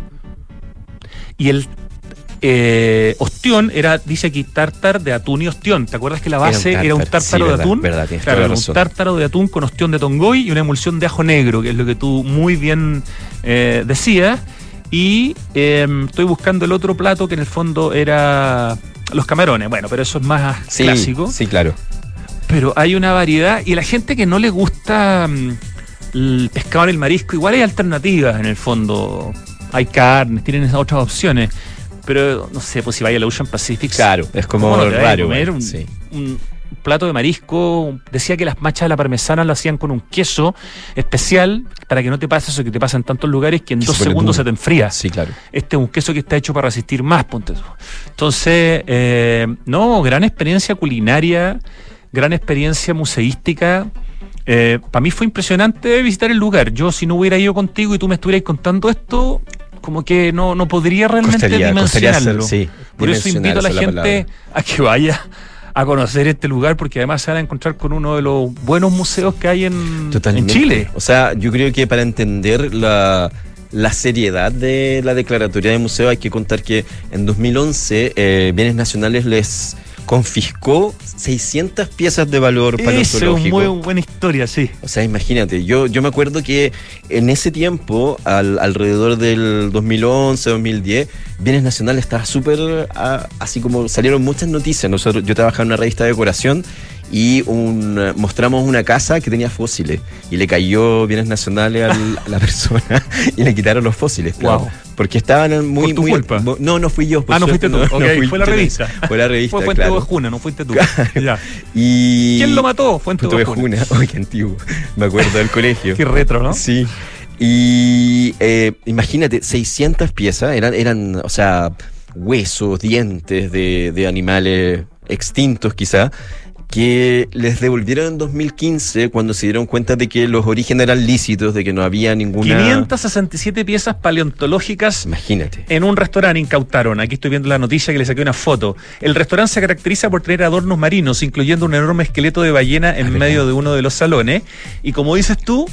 Y el eh, ostión era, dice aquí, tártar de atún y ostión. ¿Te acuerdas que la base era un tártar, tártaro sí, de verdad, atún? verdad, tienes Claro, toda la era un razón. tártaro de atún con ostión de tongoy y una emulsión de ajo negro, que es lo que tú muy bien eh, decías. Y eh, estoy buscando el otro plato que en el fondo era los camarones. Bueno, pero eso es más Sí, clásico. sí, claro. pero hay una variedad y la gente que no le gusta mm, el pescado y el marisco, igual hay alternativas en el fondo. Hay carnes, tienen esas otras opciones, pero no sé, pues si vaya a la Ocean Pacific, Claro, es como ¿cómo no te vas a raro. comer igual, un, sí. un plato de marisco? Decía que las machas de la parmesana lo hacían con un queso especial para que no te pase eso que te pasa en tantos lugares, que en Que dos se pone segundos duro. se te enfría. Sí, claro. Este es un queso que está hecho para resistir más, ponte tú. Entonces, eh, no, gran experiencia culinaria, gran experiencia museística. Eh, para mí fue impresionante visitar el lugar. Yo, si no hubiera ido contigo y tú me estuvieras contando esto, como que no, no podría realmente Costaría, costaría dimensionarlo. hacer- sí, Por eso invito a la dimensionar, esa es la gente a que vaya a conocer este lugar, porque además se van a encontrar con uno de los buenos museos que hay en, en Totalmente. Chile. O sea, yo creo que para entender la, la seriedad de la declaratoria de museo hay que contar que en dos mil once eh, Bienes Nacionales les confiscó seiscientas piezas de valor Esa es una paleontológico. muy buena historia, sí. O sea, imagínate, yo, yo me acuerdo que en ese tiempo, al, alrededor del dos mil once, dos mil diez, Bienes Nacionales estaba súper, ah, así como salieron muchas noticias. Nosotros, yo trabajaba en una revista de decoración y un, mostramos una casa que tenía fósiles y le cayó Bienes Nacionales al- a la persona y le quitaron los fósiles, claro. Wow. Porque estaban muy... ¿Por tu muy culpa? mo- No, no fui yo. por Ah, no fuiste suerte, tú. Ok, fui fue la yo. revista. Fue la revista, Fue Fuente claro. Ovejuna, no fuiste tú. Ya. Y... ¿Quién lo mató? Fuente Fuente Ovejuna. Ovejuna. Uy, qué antiguo. Me acuerdo del colegio. Qué retro, ¿no? Sí. Y eh, imagínate, seiscientas piezas, eran, eran, o sea, huesos, dientes de, de animales extintos quizá, que les devolvieron en dos mil quince cuando se dieron cuenta de que los orígenes eran lícitos, de que no había ninguna... quinientas sesenta y siete piezas paleontológicas Imagínate. en un restaurante incautaron. Aquí estoy viendo la noticia que le saqué una foto. El restaurante se caracteriza por tener adornos marinos, incluyendo un enorme esqueleto de ballena en Ah, medio verdad. de uno de los salones. Y como dices tú,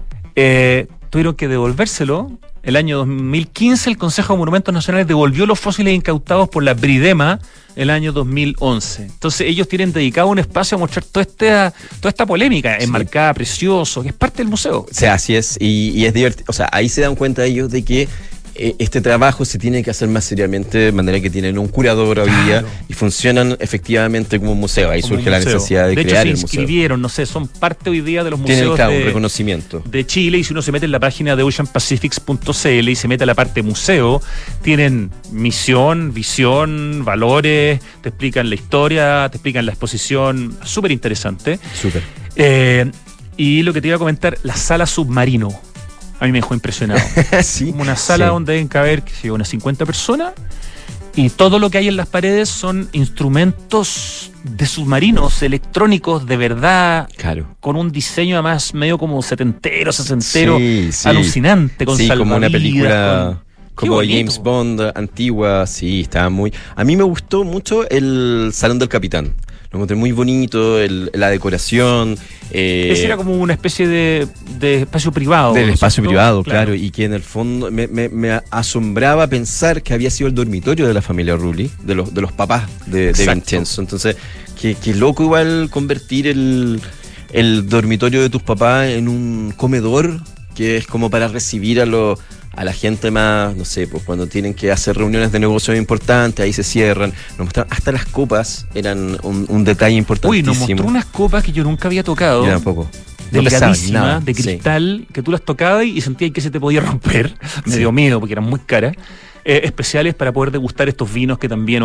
eh, tuvieron que devolvérselo. El año dos mil quince el Consejo de Monumentos Nacionales devolvió los fósiles incautados por la Bridema el año dos mil once. Entonces ellos tienen dedicado un espacio a mostrar toda esta, toda esta polémica, Sí. enmarcada, precioso, que es parte del museo. O sea, así es, y, y es divertido, o sea, ahí se dan cuenta ellos de que eh, este trabajo se tiene que hacer más seriamente, de manera que tienen un curador hoy día Claro. y funcionan efectivamente como un museo. Ahí Como surge un la museo. necesidad de, de hecho, crear se el museo. inscribieron, no sé, son parte hoy día de los Tienen, museos claro, un de, reconocimiento. de Chile, y si uno se mete en la página de ocean pacifics punto c l y se mete a la parte museo, tienen misión, visión, valores, te explican la historia, te explican la exposición, súper interesante. Súper. Eh, y lo que te iba a comentar, la sala submarino, a mí me dejó impresionado. Sí. Como una sala Sí. donde deben caber, qué sé yo, unas cincuenta personas, y todo lo que hay en las paredes son instrumentos de submarinos electrónicos de verdad, Claro. con un diseño además medio como setentero, sesentero, Sí, sí. alucinante, con Sí, como una salvavidas, película con- como Qué James bonito. Bond antigua, sí, estaba muy... A mí me gustó mucho el Salón del Capitán. Lo encontré muy bonito, el- la decoración. eh, Ese era como una especie de, de espacio privado. Del ¿no es espacio cierto? privado, claro. y que en el fondo me, me- me asombraba pensar que había sido el dormitorio de la familia Rulli, de los, de los papás de, de Exacto. Vincenzo. Entonces, qué qué loco igual convertir el, el dormitorio de tus papás en un comedor que es como para recibir a los a la gente más, no sé, pues cuando tienen que hacer reuniones de negocios importantes, ahí se cierran. Nos mostraron, hasta las copas eran un, un detalle Uy, importantísimo. nos mostró unas copas que yo nunca había tocado. Yo tampoco. No pesaban Delgadísimas, nada, de sí. cristal, que tú las tocabas y sentías que se te podía romper. Me Sí. dio miedo porque eran muy caras. Eh, especiales para poder degustar estos vinos que también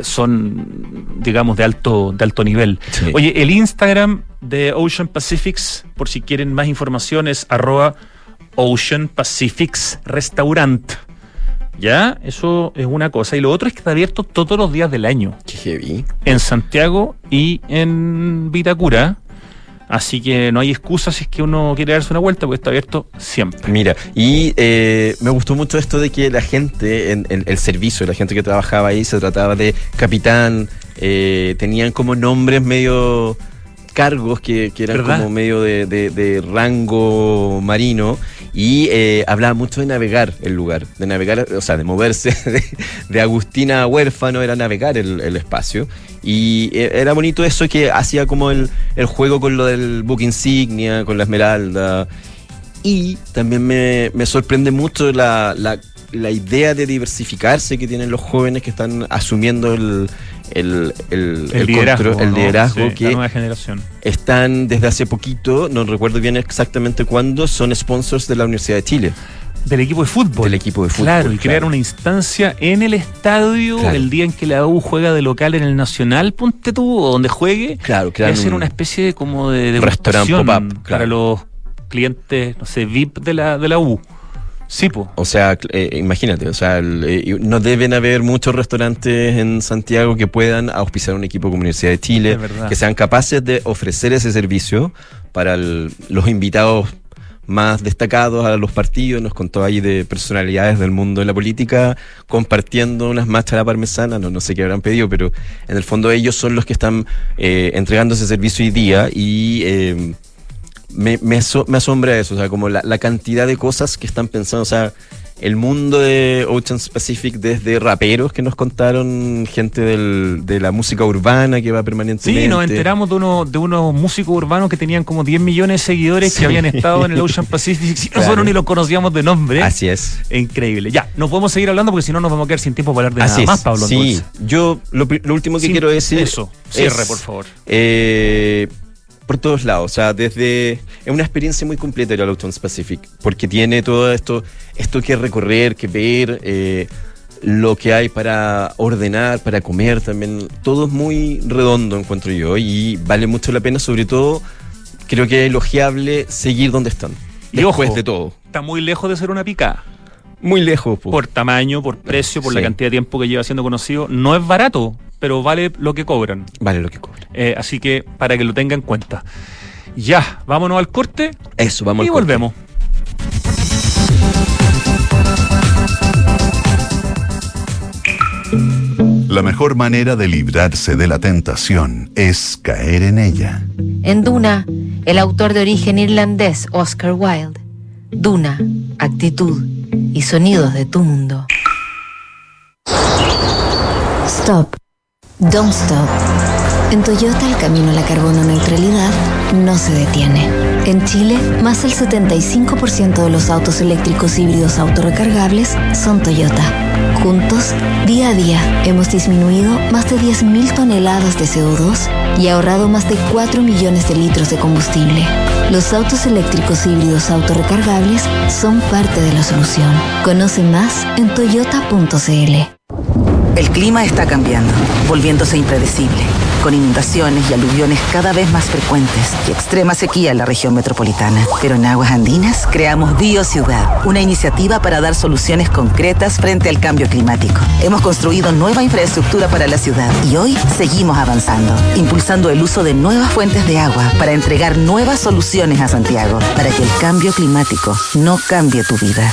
son, digamos, de alto, de alto nivel. Sí. Oye, el Instagram de Ocean Pacifics, por si quieren más información, es arroba Ocean Pacifics Restaurant. ¿Ya? Eso es una cosa. Y lo otro es que está abierto todos los días del año, Qué heavy. en Santiago y en Vitacura. Así que no hay excusa si es que uno quiere darse una vuelta, porque está abierto siempre. Mira, y eh, me gustó mucho esto de que la gente, en, en el servicio, la gente que trabajaba ahí, se trataba de capitán, eh, tenían como nombres medio cargos que, que eran ¿Verdad? como medio de, de- de rango marino, y eh, hablaba mucho de navegar el lugar, de navegar, o sea, de moverse de, de Agustina a Huérfano, era navegar el, el espacio, y eh, era bonito eso que hacía como el, el juego con lo del buque insignia, con la esmeralda. Y también me, me sorprende mucho la, la, la idea de diversificarse que tienen los jóvenes que están asumiendo el, el, el, El, el liderazgo, control- el ¿no? liderazgo Sí, que la nueva generación. están desde hace poquito, no recuerdo bien exactamente cuándo, son sponsors de la Universidad de Chile. Del equipo de fútbol. Del equipo de fútbol, Claro, y crear claro. una instancia en el estadio Claro. el día en que la U juega de local en el Nacional, ponte tú, o donde juegue. Claro, Y crear hacer un una especie de como de, de restaurant degustación pop-up, para claro. los clientes, no sé, V I P de la, de la U. Sí, po. O sea, eh, imagínate, o sea, el, eh, no deben haber muchos restaurantes en Santiago que puedan auspiciar un equipo como Universidad de Chile, Es verdad. que sean capaces de ofrecer ese servicio para el- los invitados más destacados a los partidos. Nos contó ahí de personalidades del mundo de la política compartiendo unas machas a la parmesana, no, no sé qué habrán pedido, pero en el fondo ellos son los que están eh, entregando ese servicio hoy día y... Eh, Me, me, aso- me asombra eso, o sea, como la, la cantidad de cosas que están pensando, o sea, el mundo de Oceans Pacific, desde raperos que nos contaron, gente del, de la música urbana que va permanentemente. Sí, nos enteramos de unos de unos músicos urbanos que tenían como diez millones de seguidores Sí. que habían estado en el Ocean Pacific y nosotros Claro. ni los conocíamos de nombre. Así es. Increíble. Ya, no podemos seguir hablando porque si no nos vamos a quedar sin tiempo para hablar de Así nada es. más, Pablo. Sí, entonces. yo lo, pri- lo último que Sin- quiero decir. Eso, cierre, es, por favor. eh, por todos lados, o sea, desde. Es una experiencia muy completa ir al Oceans Pacific, porque tiene todo esto, esto que recorrer, que ver, eh, lo que hay para ordenar, para comer también. Todo es muy redondo, encuentro yo, y vale mucho la pena, sobre todo, creo que es elogiable seguir donde están. Y Después ojo, de todo. Está muy lejos de ser una picada. Muy lejos, po. Por tamaño, por precio, por la Sí. cantidad de tiempo que lleva siendo conocido. No es barato, pero vale lo que cobran. Vale lo que cobra. Eh, así que para que lo tengan en cuenta. Ya, vámonos al corte Eso, vamos y al corte. volvemos. La mejor manera de librarse de la tentación es caer en ella. En Duna, el autor de origen irlandés Oscar Wilde. Duna, actitud y sonidos de tu mundo. Stop. Don't stop. En Toyota el camino a la carbono neutralidad no se detiene. En Chile, más del setenta y cinco por ciento de los autos eléctricos híbridos autorrecargables son Toyota. Juntos, día a día, hemos disminuido más de diez mil toneladas de C O dos y ahorrado más de cuatro millones de litros de combustible. Los autos eléctricos híbridos autorrecargables son parte de la solución. Conoce más en toyota punto c l. El clima está cambiando, volviéndose impredecible, con inundaciones y aluviones cada vez más frecuentes y extrema sequía en la región metropolitana. Pero en Aguas Andinas creamos BioCiudad, una iniciativa para dar soluciones concretas frente al cambio climático. Hemos construido nueva infraestructura para la ciudad y hoy seguimos avanzando, impulsando el uso de nuevas fuentes de agua para entregar nuevas soluciones a Santiago, para que el cambio climático no cambie tu vida.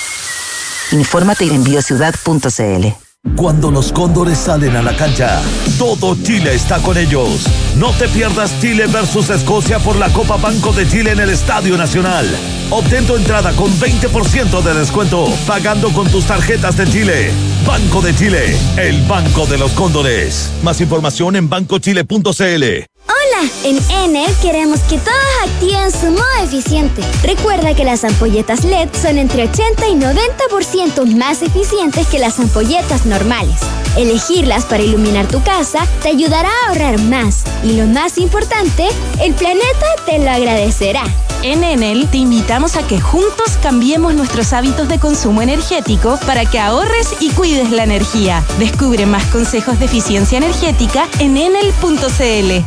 Infórmate en biociudad punto c l. Cuando los Cóndores salen a la cancha, todo Chile está con ellos. No te pierdas Chile versus Escocia por la Copa Banco de Chile en el Estadio Nacional. Obtén tu entrada con veinte por ciento de descuento pagando con tus tarjetas de Chile. Banco de Chile, el banco de los Cóndores. Más información en banco chile punto c l. Hola, en Enel queremos que todos activen su modo eficiente. Recuerda que las ampolletas L E D son entre ochenta y noventa por ciento más eficientes que las ampolletas normales. Elegirlas para iluminar tu casa te ayudará a ahorrar más. Y lo más importante, el planeta te lo agradecerá. En Enel te invitamos a que juntos cambiemos nuestros hábitos de consumo energético para que ahorres y cuides la energía. Descubre más consejos de eficiencia energética en enel punto c l.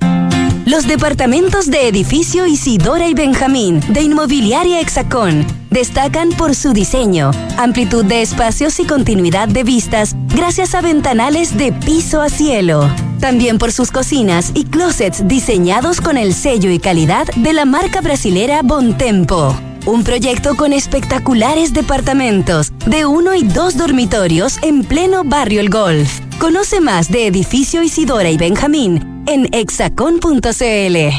Los departamentos de edificio Isidora y Benjamín de Inmobiliaria Hexacón destacan por su diseño, amplitud de espacios y continuidad de vistas gracias a ventanales de piso a cielo. También por sus cocinas y closets diseñados con el sello y calidad de la marca brasilera Bontempo. Un proyecto con espectaculares departamentos de uno y dos dormitorios en pleno barrio El Golf. Conoce más de Edificio Isidora y Benjamín en hexacon punto c l.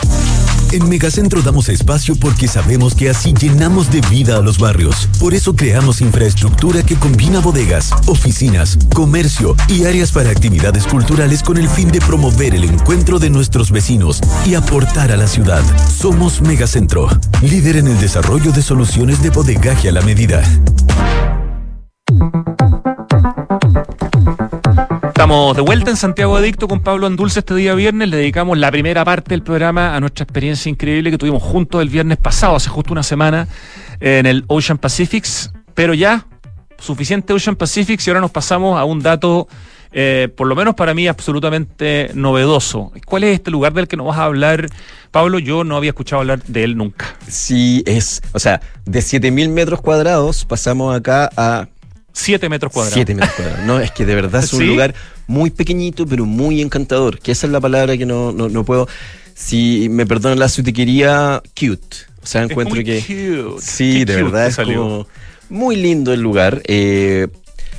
En Megacentro damos espacio porque sabemos que así llenamos de vida a los barrios. Por eso creamos infraestructura que combina bodegas, oficinas, comercio y áreas para actividades culturales con el fin de promover el encuentro de nuestros vecinos y aportar a la ciudad. Somos Megacentro, líder en el desarrollo de soluciones de bodegaje a la medida. Estamos de vuelta en Santiago Adicto con Pablo Andulce este día viernes. Le dedicamos la primera parte del programa a nuestra experiencia increíble que tuvimos juntos el viernes pasado, hace justo una semana, en el Ocean Pacifics. Pero ya, suficiente Ocean Pacifics, y ahora nos pasamos a un dato, eh, por lo menos para mí, absolutamente novedoso. ¿Cuál es este lugar del que nos vas a hablar, Pablo? Yo no había escuchado hablar de él nunca. Sí, es, o sea, de siete mil metros cuadrados pasamos acá a siete metros cuadrados. siete metros cuadrados. No, es que de verdad es un ¿Sí? lugar muy pequeñito, pero muy encantador. Que esa es la palabra que no, no, no puedo. Si me perdonan la sutiquería, cute. O sea, encuentro es muy que. Cute. Sí, Qué de cute verdad es salió. como muy lindo el lugar. Eh,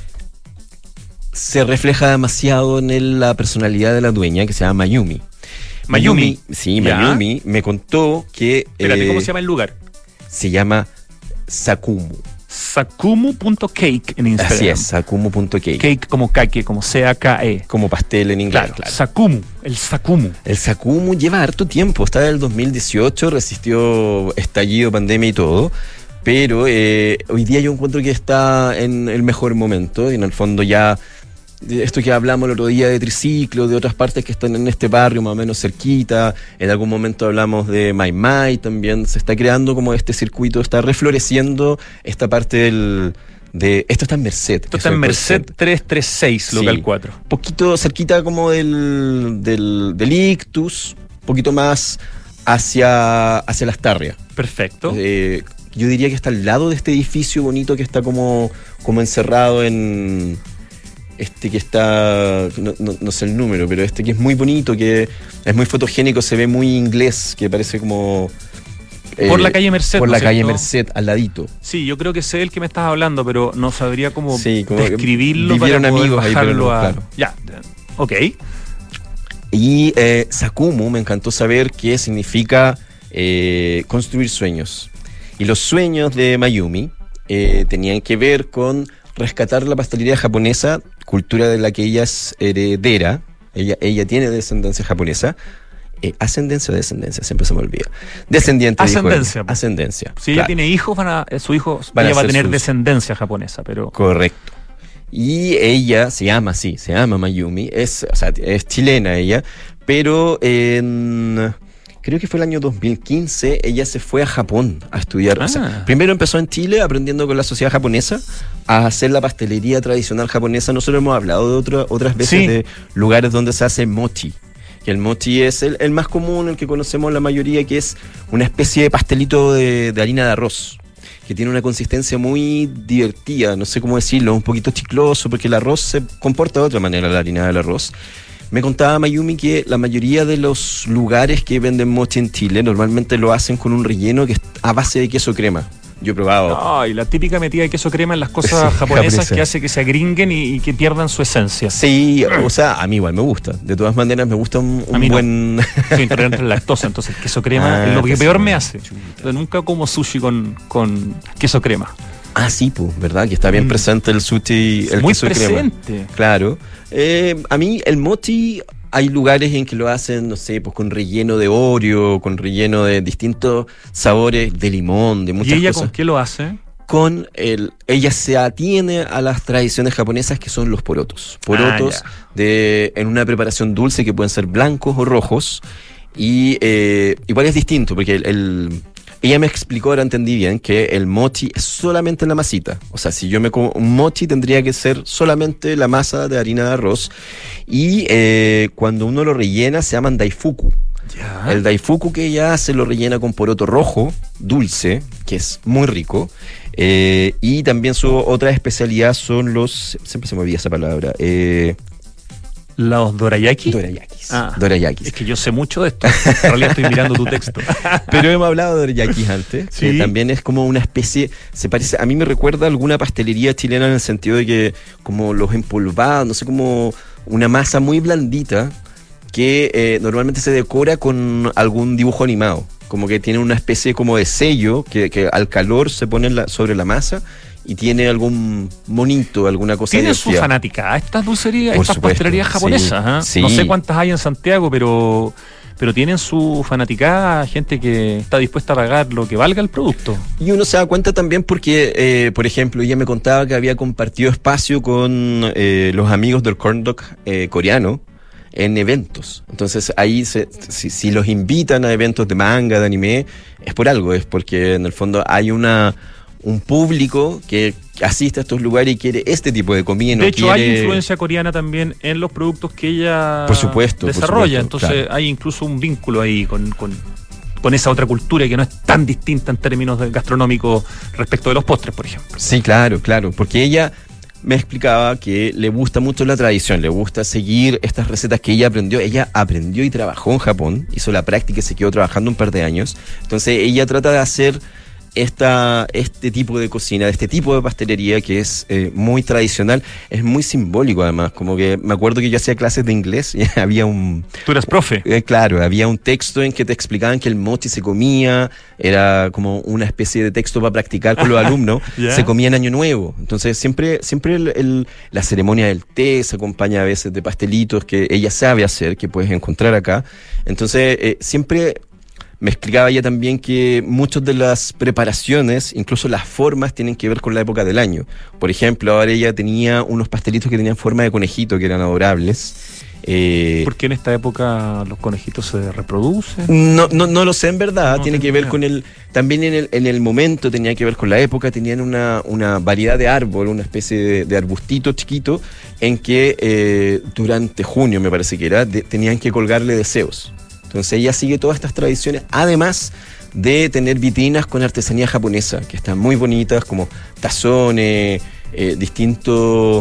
se refleja demasiado en el- la personalidad de la dueña, que se llama Mayumi. Mayumi. Sí, Ya. Mayumi me contó que. Espérate, eh, ¿cómo se llama el lugar? Se llama Sakumu. Sakumu punto cake en Instagram. Así es, sakumu punto cake. Cake como kake, como C A K E. Como pastel en inglés, Claro, claro. Sakumu, el Sakumu. El Sakumu lleva harto tiempo, está en el dos mil dieciocho, resistió estallido, pandemia y todo, pero eh, hoy día yo encuentro que está en el mejor momento, y en el fondo ya, de esto que hablamos el otro día de triciclo, de otras partes que están en este barrio más o menos cerquita, en algún momento hablamos de Mai Mai también, se está creando como este circuito, está refloreciendo esta parte del... De, esto está en Merced. Esto está en Merced trescientos treinta y seis, local Sí. cuatro. Poquito cerquita como del, del, del Ictus, poquito más hacia, hacia Las Tarrias. Perfecto. Eh, yo diría que está al lado de este edificio bonito que está como, como encerrado en... Este que está, no, no, no sé el número, pero este que es muy bonito, que es muy fotogénico, se ve muy inglés, que parece como... Por la calle Merced, Por ¿no la es calle cierto? Merced, al ladito. Sí, yo creo que sé el que me estás hablando, pero no sabría cómo Sí, como que describirlo vivieron para poder amigos ahí, pero bajarlo no, a... claro. Ya, ok. Y eh, Sakumu, me encantó saber qué significa eh, construir sueños. Y los sueños de Mayumi eh, tenían que ver con rescatar la pastelería japonesa, cultura de la que ella es heredera. Ella, ella tiene descendencia japonesa. Eh, ¿Ascendencia o descendencia? Siempre se me olvida. Descendiente, dijo él. Ascendencia. Ascendencia. Si claro. ella tiene hijos, van a, eh, su hijo Van a ella va a ser tener sus- descendencia japonesa, pero... Correcto. Y ella se llama así, se llama Mayumi, es, o sea, es chilena ella, pero en, creo que fue el año dos mil quince, ella se fue a Japón a estudiar. O sea, Ah. primero empezó en Chile aprendiendo con la sociedad japonesa a hacer la pastelería tradicional japonesa. Nosotros hemos hablado de otra- otras veces Sí. de lugares donde se hace mochi. Que el mochi es el, el más común, el que conocemos la mayoría, que es una especie de pastelito de, de harina de arroz, que tiene una consistencia muy divertida, no sé cómo decirlo, un poquito chicloso, porque el arroz se comporta de otra manera, la harina del arroz. Me contaba Mayumi que la mayoría de los lugares que venden mochi en Chile normalmente lo hacen con un relleno que es a base de queso crema. Yo he probado. Ay, la típica metida de queso crema en las cosas Sí, japonesas japonesa. que hace que se agringuen y, y que pierdan su esencia. Sí, o sea, a mí igual me gusta. De todas maneras, me gusta un, un A mí no. buen... Soy intolerante a la lactosa, entonces el queso crema Ah, es lo que queso peor crema, me hace. Yo nunca como sushi con, con queso crema. Ah, sí, pues, ¿verdad? Que está bien Mm. presente el sushi, el Muy queso crema. presente. Claro. Eh, a mí el mochi, hay lugares en que lo hacen, no sé, pues con relleno de Oreo, con relleno de distintos sabores de limón, de muchas ¿Y ella cosas. con qué lo hace? Con el, ella se atiene a las tradiciones japonesas que son los porotos. Porotos Ah, de, en una preparación dulce que pueden ser blancos o rojos. Y eh, igual es distinto, porque el, el- ella me explicó, ahora entendí bien, que el mochi es solamente la masita. O sea, si yo me como un mochi tendría que ser solamente la masa de harina de arroz. Y eh, cuando uno lo rellena se llaman daifuku. Ya. El daifuku que ella hace lo rellena con poroto rojo, dulce, que es muy rico. Eh, y también su otra especialidad son los... Siempre se me olvida esa palabra. Eh, ¿Los dorayaki? dorayakis. Ah. Dorayakis. Es que yo sé mucho de esto. En realidad estoy mirando tu texto. Pero hemos hablado de dorayakis antes, Sí. que también es como una especie, se parece, a mí me recuerda a alguna pastelería chilena en el sentido de que como los empolvados, no sé, como una masa muy blandita que eh, normalmente se decora con algún dibujo animado, como que tiene una especie como de sello que, que al calor se pone en la- sobre la masa y tiene algún monito, alguna cosa Tiene su divertida. fanática, estas dulcerías, Por estas supuesto, pastelerías sí, japonesas. ¿eh? sí. No sé cuántas hay en Santiago, pero pero tienen su fanaticada, gente que está dispuesta a pagar lo que valga el producto. Y uno se da cuenta también porque, eh, por ejemplo, ella me contaba que había compartido espacio con eh, los amigos del corn dog eh, coreano en eventos. Entonces ahí se, si, si los invitan a eventos de manga, de anime, es por algo, es porque en el fondo hay una un público que asiste a estos lugares y quiere este tipo de comida. De no hecho, quiere... hay influencia coreana también en los productos que ella por supuesto, desarrolla. por supuesto, Entonces claro. hay incluso un vínculo ahí con, con, con esa otra cultura que no es tan distinta en términos de gastronómicos respecto de los postres, por ejemplo. Sí, claro, claro, porque ella me explicaba que le gusta mucho la tradición, le gusta seguir estas recetas que ella aprendió. Ella aprendió y trabajó en Japón, hizo la práctica y se quedó trabajando un par de años. Entonces ella trata de hacer esta, este tipo de cocina, este tipo de pastelería que es eh, muy tradicional, es muy simbólico además. Como que me acuerdo que yo hacía clases de inglés y había un... ¿Tú eras profe? Eh, claro, había un texto en que te explicaban que el mochi se comía, era como una especie de texto para practicar con los alumnos, ¿Ya? Se comía en Año Nuevo. Entonces siempre, siempre el, el, la ceremonia del té se acompaña a veces de pastelitos que ella sabe hacer, que puedes encontrar acá. Entonces eh, siempre... Me explicaba ella también que muchas de las preparaciones, incluso las formas, tienen que ver con la época del año. Por ejemplo, ahora ella tenía unos pastelitos que tenían forma de conejito, que eran adorables. Eh, ¿Por qué en esta época los conejitos se reproducen? No, no, no lo sé en verdad, No tiene que ver idea. con el... También en el, en el momento tenía que ver con la época, tenían una, una variedad de árbol, una especie de, de arbustito chiquito, en que eh, durante junio, me parece que era, de, tenían que colgarle deseos. Entonces ella sigue todas estas tradiciones, además de tener vitrinas con artesanía japonesa, que están muy bonitas, como tazones, eh, distintos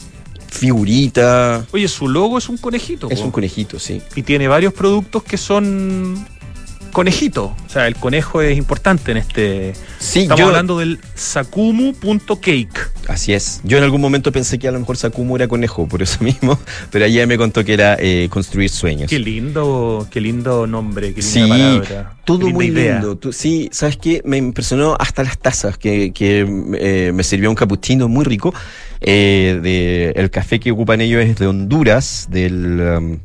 figuritas. Oye, su logo es un conejito. Es po. un conejito, sí. Y tiene varios productos que son conejitos. O sea, el conejo es importante en este... Sí, Estamos yo- hablando del sakumu punto cake. Así es. Yo en algún momento pensé que a lo mejor Sakumo era conejo, por eso mismo, pero ella me contó que era eh, construir sueños. Qué lindo, qué lindo nombre, qué linda Sí, palabra. todo qué linda muy idea. lindo. Tú- sí, ¿sabes qué? Me impresionó hasta las tazas, que, que eh, me sirvió un cappuccino muy rico. Eh, de, el café que ocupan ellos es de Honduras, del... um,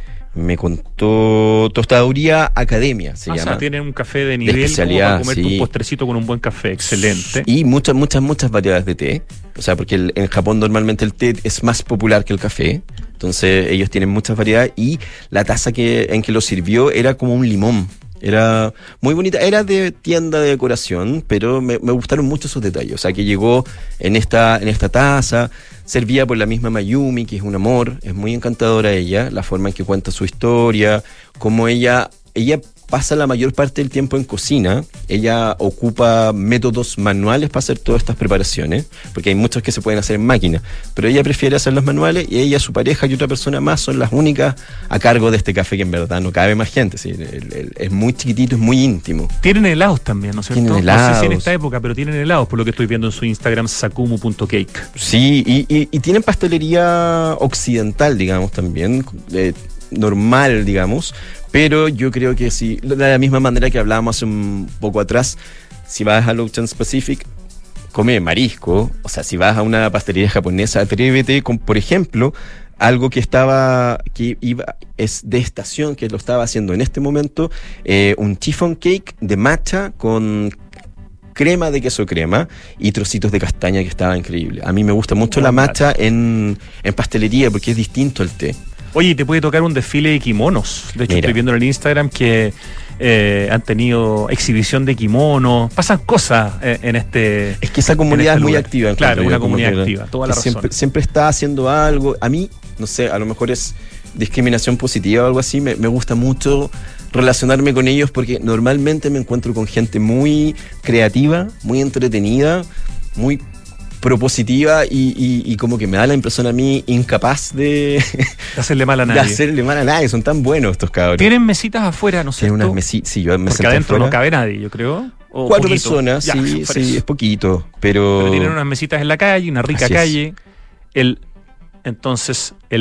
me contó Tostaduría Academia, se Ah, o llama. sea, tienen un café de nivel como especialidad, para comerte sí. un postrecito con un buen café. Excelente. Y muchas, muchas, muchas variedades de té. O sea, porque el- en Japón normalmente el té es más popular que el café. Entonces ellos tienen muchas variedades y la taza que, en que lo sirvió era como un limón. Era muy bonita, era de tienda de decoración, pero me, me gustaron mucho esos detalles. O sea, que llegó en esta, en esta taza, servía por la misma Mayumi, que es un amor, es muy encantadora ella, la forma en que cuenta su historia, cómo ella, ella pasa la mayor parte del tiempo en cocina, ella ocupa métodos manuales para hacer todas estas preparaciones, porque hay muchos que se pueden hacer en máquina, pero ella prefiere hacer los manuales y ella, su pareja y otra persona más son las únicas a cargo de este café, que en verdad no cabe más gente, ¿sí? El- el- es muy chiquitito, es muy íntimo. Tienen helados también, ¿no es cierto? Tienen No sé si en helados. esta época, pero tienen helados, por lo que estoy viendo en su Instagram, sakumu punto cake. Sí, y, y- y tienen pastelería occidental, digamos, también, eh, normal, digamos, pero yo creo que sí, de la misma manera que hablábamos hace un poco atrás, si vas al Ocean Pacific, come marisco, o sea, si vas a una pastelería japonesa, atrévete con, por ejemplo, algo que estaba, que iba, es de estación, que lo estaba haciendo en este momento, eh, un chiffon cake de matcha con crema de queso crema y trocitos de castaña, que estaba increíble. A mí me gusta mucho la matcha en, en pastelería porque es distinto al té. Oye, y te puede tocar un desfile de kimonos. De hecho, Mira. estoy viendo en el Instagram que eh, han tenido exhibición de kimonos. Pasan cosas eh, en este. Es que esa comunidad en este es muy lugar. activa. Claro, encuentro una yo, como comunidad que- activa, toda la que razón. siempre, siempre está haciendo algo. A mí, no sé, a lo mejor es discriminación positiva o algo así. Me, me gusta mucho relacionarme con ellos porque normalmente me encuentro con gente muy creativa, muy entretenida, muy propositiva y, y, y como que me da la impresión a mí incapaz de, De hacerle mal a de nadie. hacerle mal a nadie. Son tan buenos estos cabros. Tienen mesitas afuera, ¿no sé. Tienen unas mesitas, sí, yo me Porque senté adentro afuera. no cabe nadie, yo creo. O Cuatro poquito. personas, Ya, sí, por sí, eso. es poquito, pero... Pero tienen unas mesitas en la calle, una rica Así es. calle. El, entonces, el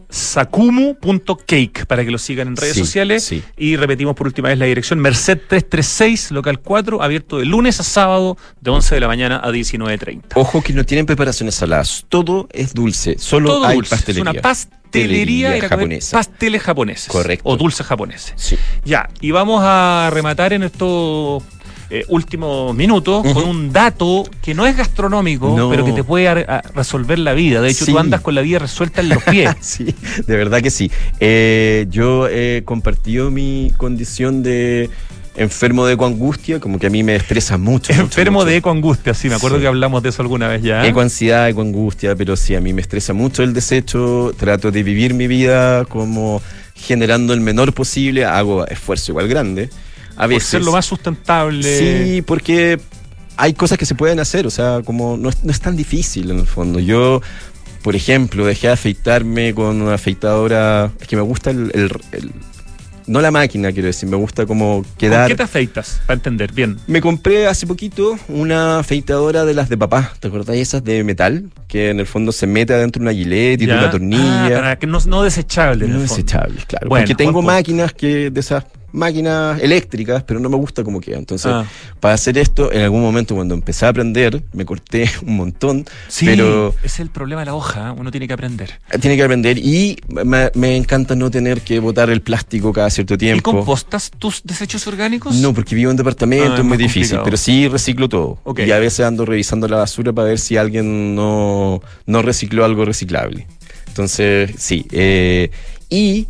sakumu punto cake para que lo sigan en redes Sí, sociales. sí. Y repetimos por última vez la dirección: Merced trescientos treinta y seis, local cuatro, abierto de lunes a sábado de once de la mañana a diecinueve treinta. Ojo que no tienen preparaciones saladas, todo es dulce, solo Todo hay dulce. pastelería. Es una pastelería era comer japonesa. pasteles japoneses. Correcto. O dulces japoneses. Sí. Ya, y vamos a rematar en estos eh, últimos minutos Ujú. con un dato que no es gastronómico, No. pero que te puede ar- a- resolver la vida. De hecho, Sí. tú andas con la vida resuelta en los pies. Sí, de verdad que sí. Eh, yo he compartido mi condición de enfermo de ecoangustia, como que a mí me estresa mucho. mucho, Enfermo mucho. de ecoangustia, sí, me acuerdo Sí. que hablamos de eso alguna vez ya. Ecoansiedad, ecoangustia, pero sí, a mí me estresa mucho el desecho. Trato de vivir mi vida como generando el menor posible. Hago esfuerzo igual grande. A Por veces. ser lo más sustentable. Sí, porque hay cosas que se pueden hacer, o sea, como no es, no es tan difícil en el fondo. Yo, por ejemplo, dejé de afeitarme con una afeitadora. Es que me gusta el. el- el- no la máquina, quiero decir, me gusta como ¿Con quedar. qué te afeitas? Para entender, bien. Me compré hace poquito una afeitadora de las de papá, ¿te acordás? Esas de metal, que en el fondo se mete adentro una gilet y ¿Ya? una tornilla. Ah, para que no, no desechable. en No el fondo. desechables, claro. Bueno, porque tengo buen punto. máquinas que de esas máquinas eléctricas, pero no me gusta cómo queda. Entonces, Ah. para hacer esto, en algún momento cuando empecé a aprender, me corté un montón, Sí, pero ese es el problema de la hoja, ¿eh? Uno tiene que aprender. tiene que aprender y me, me encanta no tener que botar el plástico cada cierto ¿Y tiempo. compostas tus desechos orgánicos? No, porque vivo en departamento, Ah, es es muy más difícil, complicado. pero sí reciclo todo. Ok. Y a veces ando revisando la basura para ver si alguien no, no recicló algo reciclable. Entonces, sí. eh, y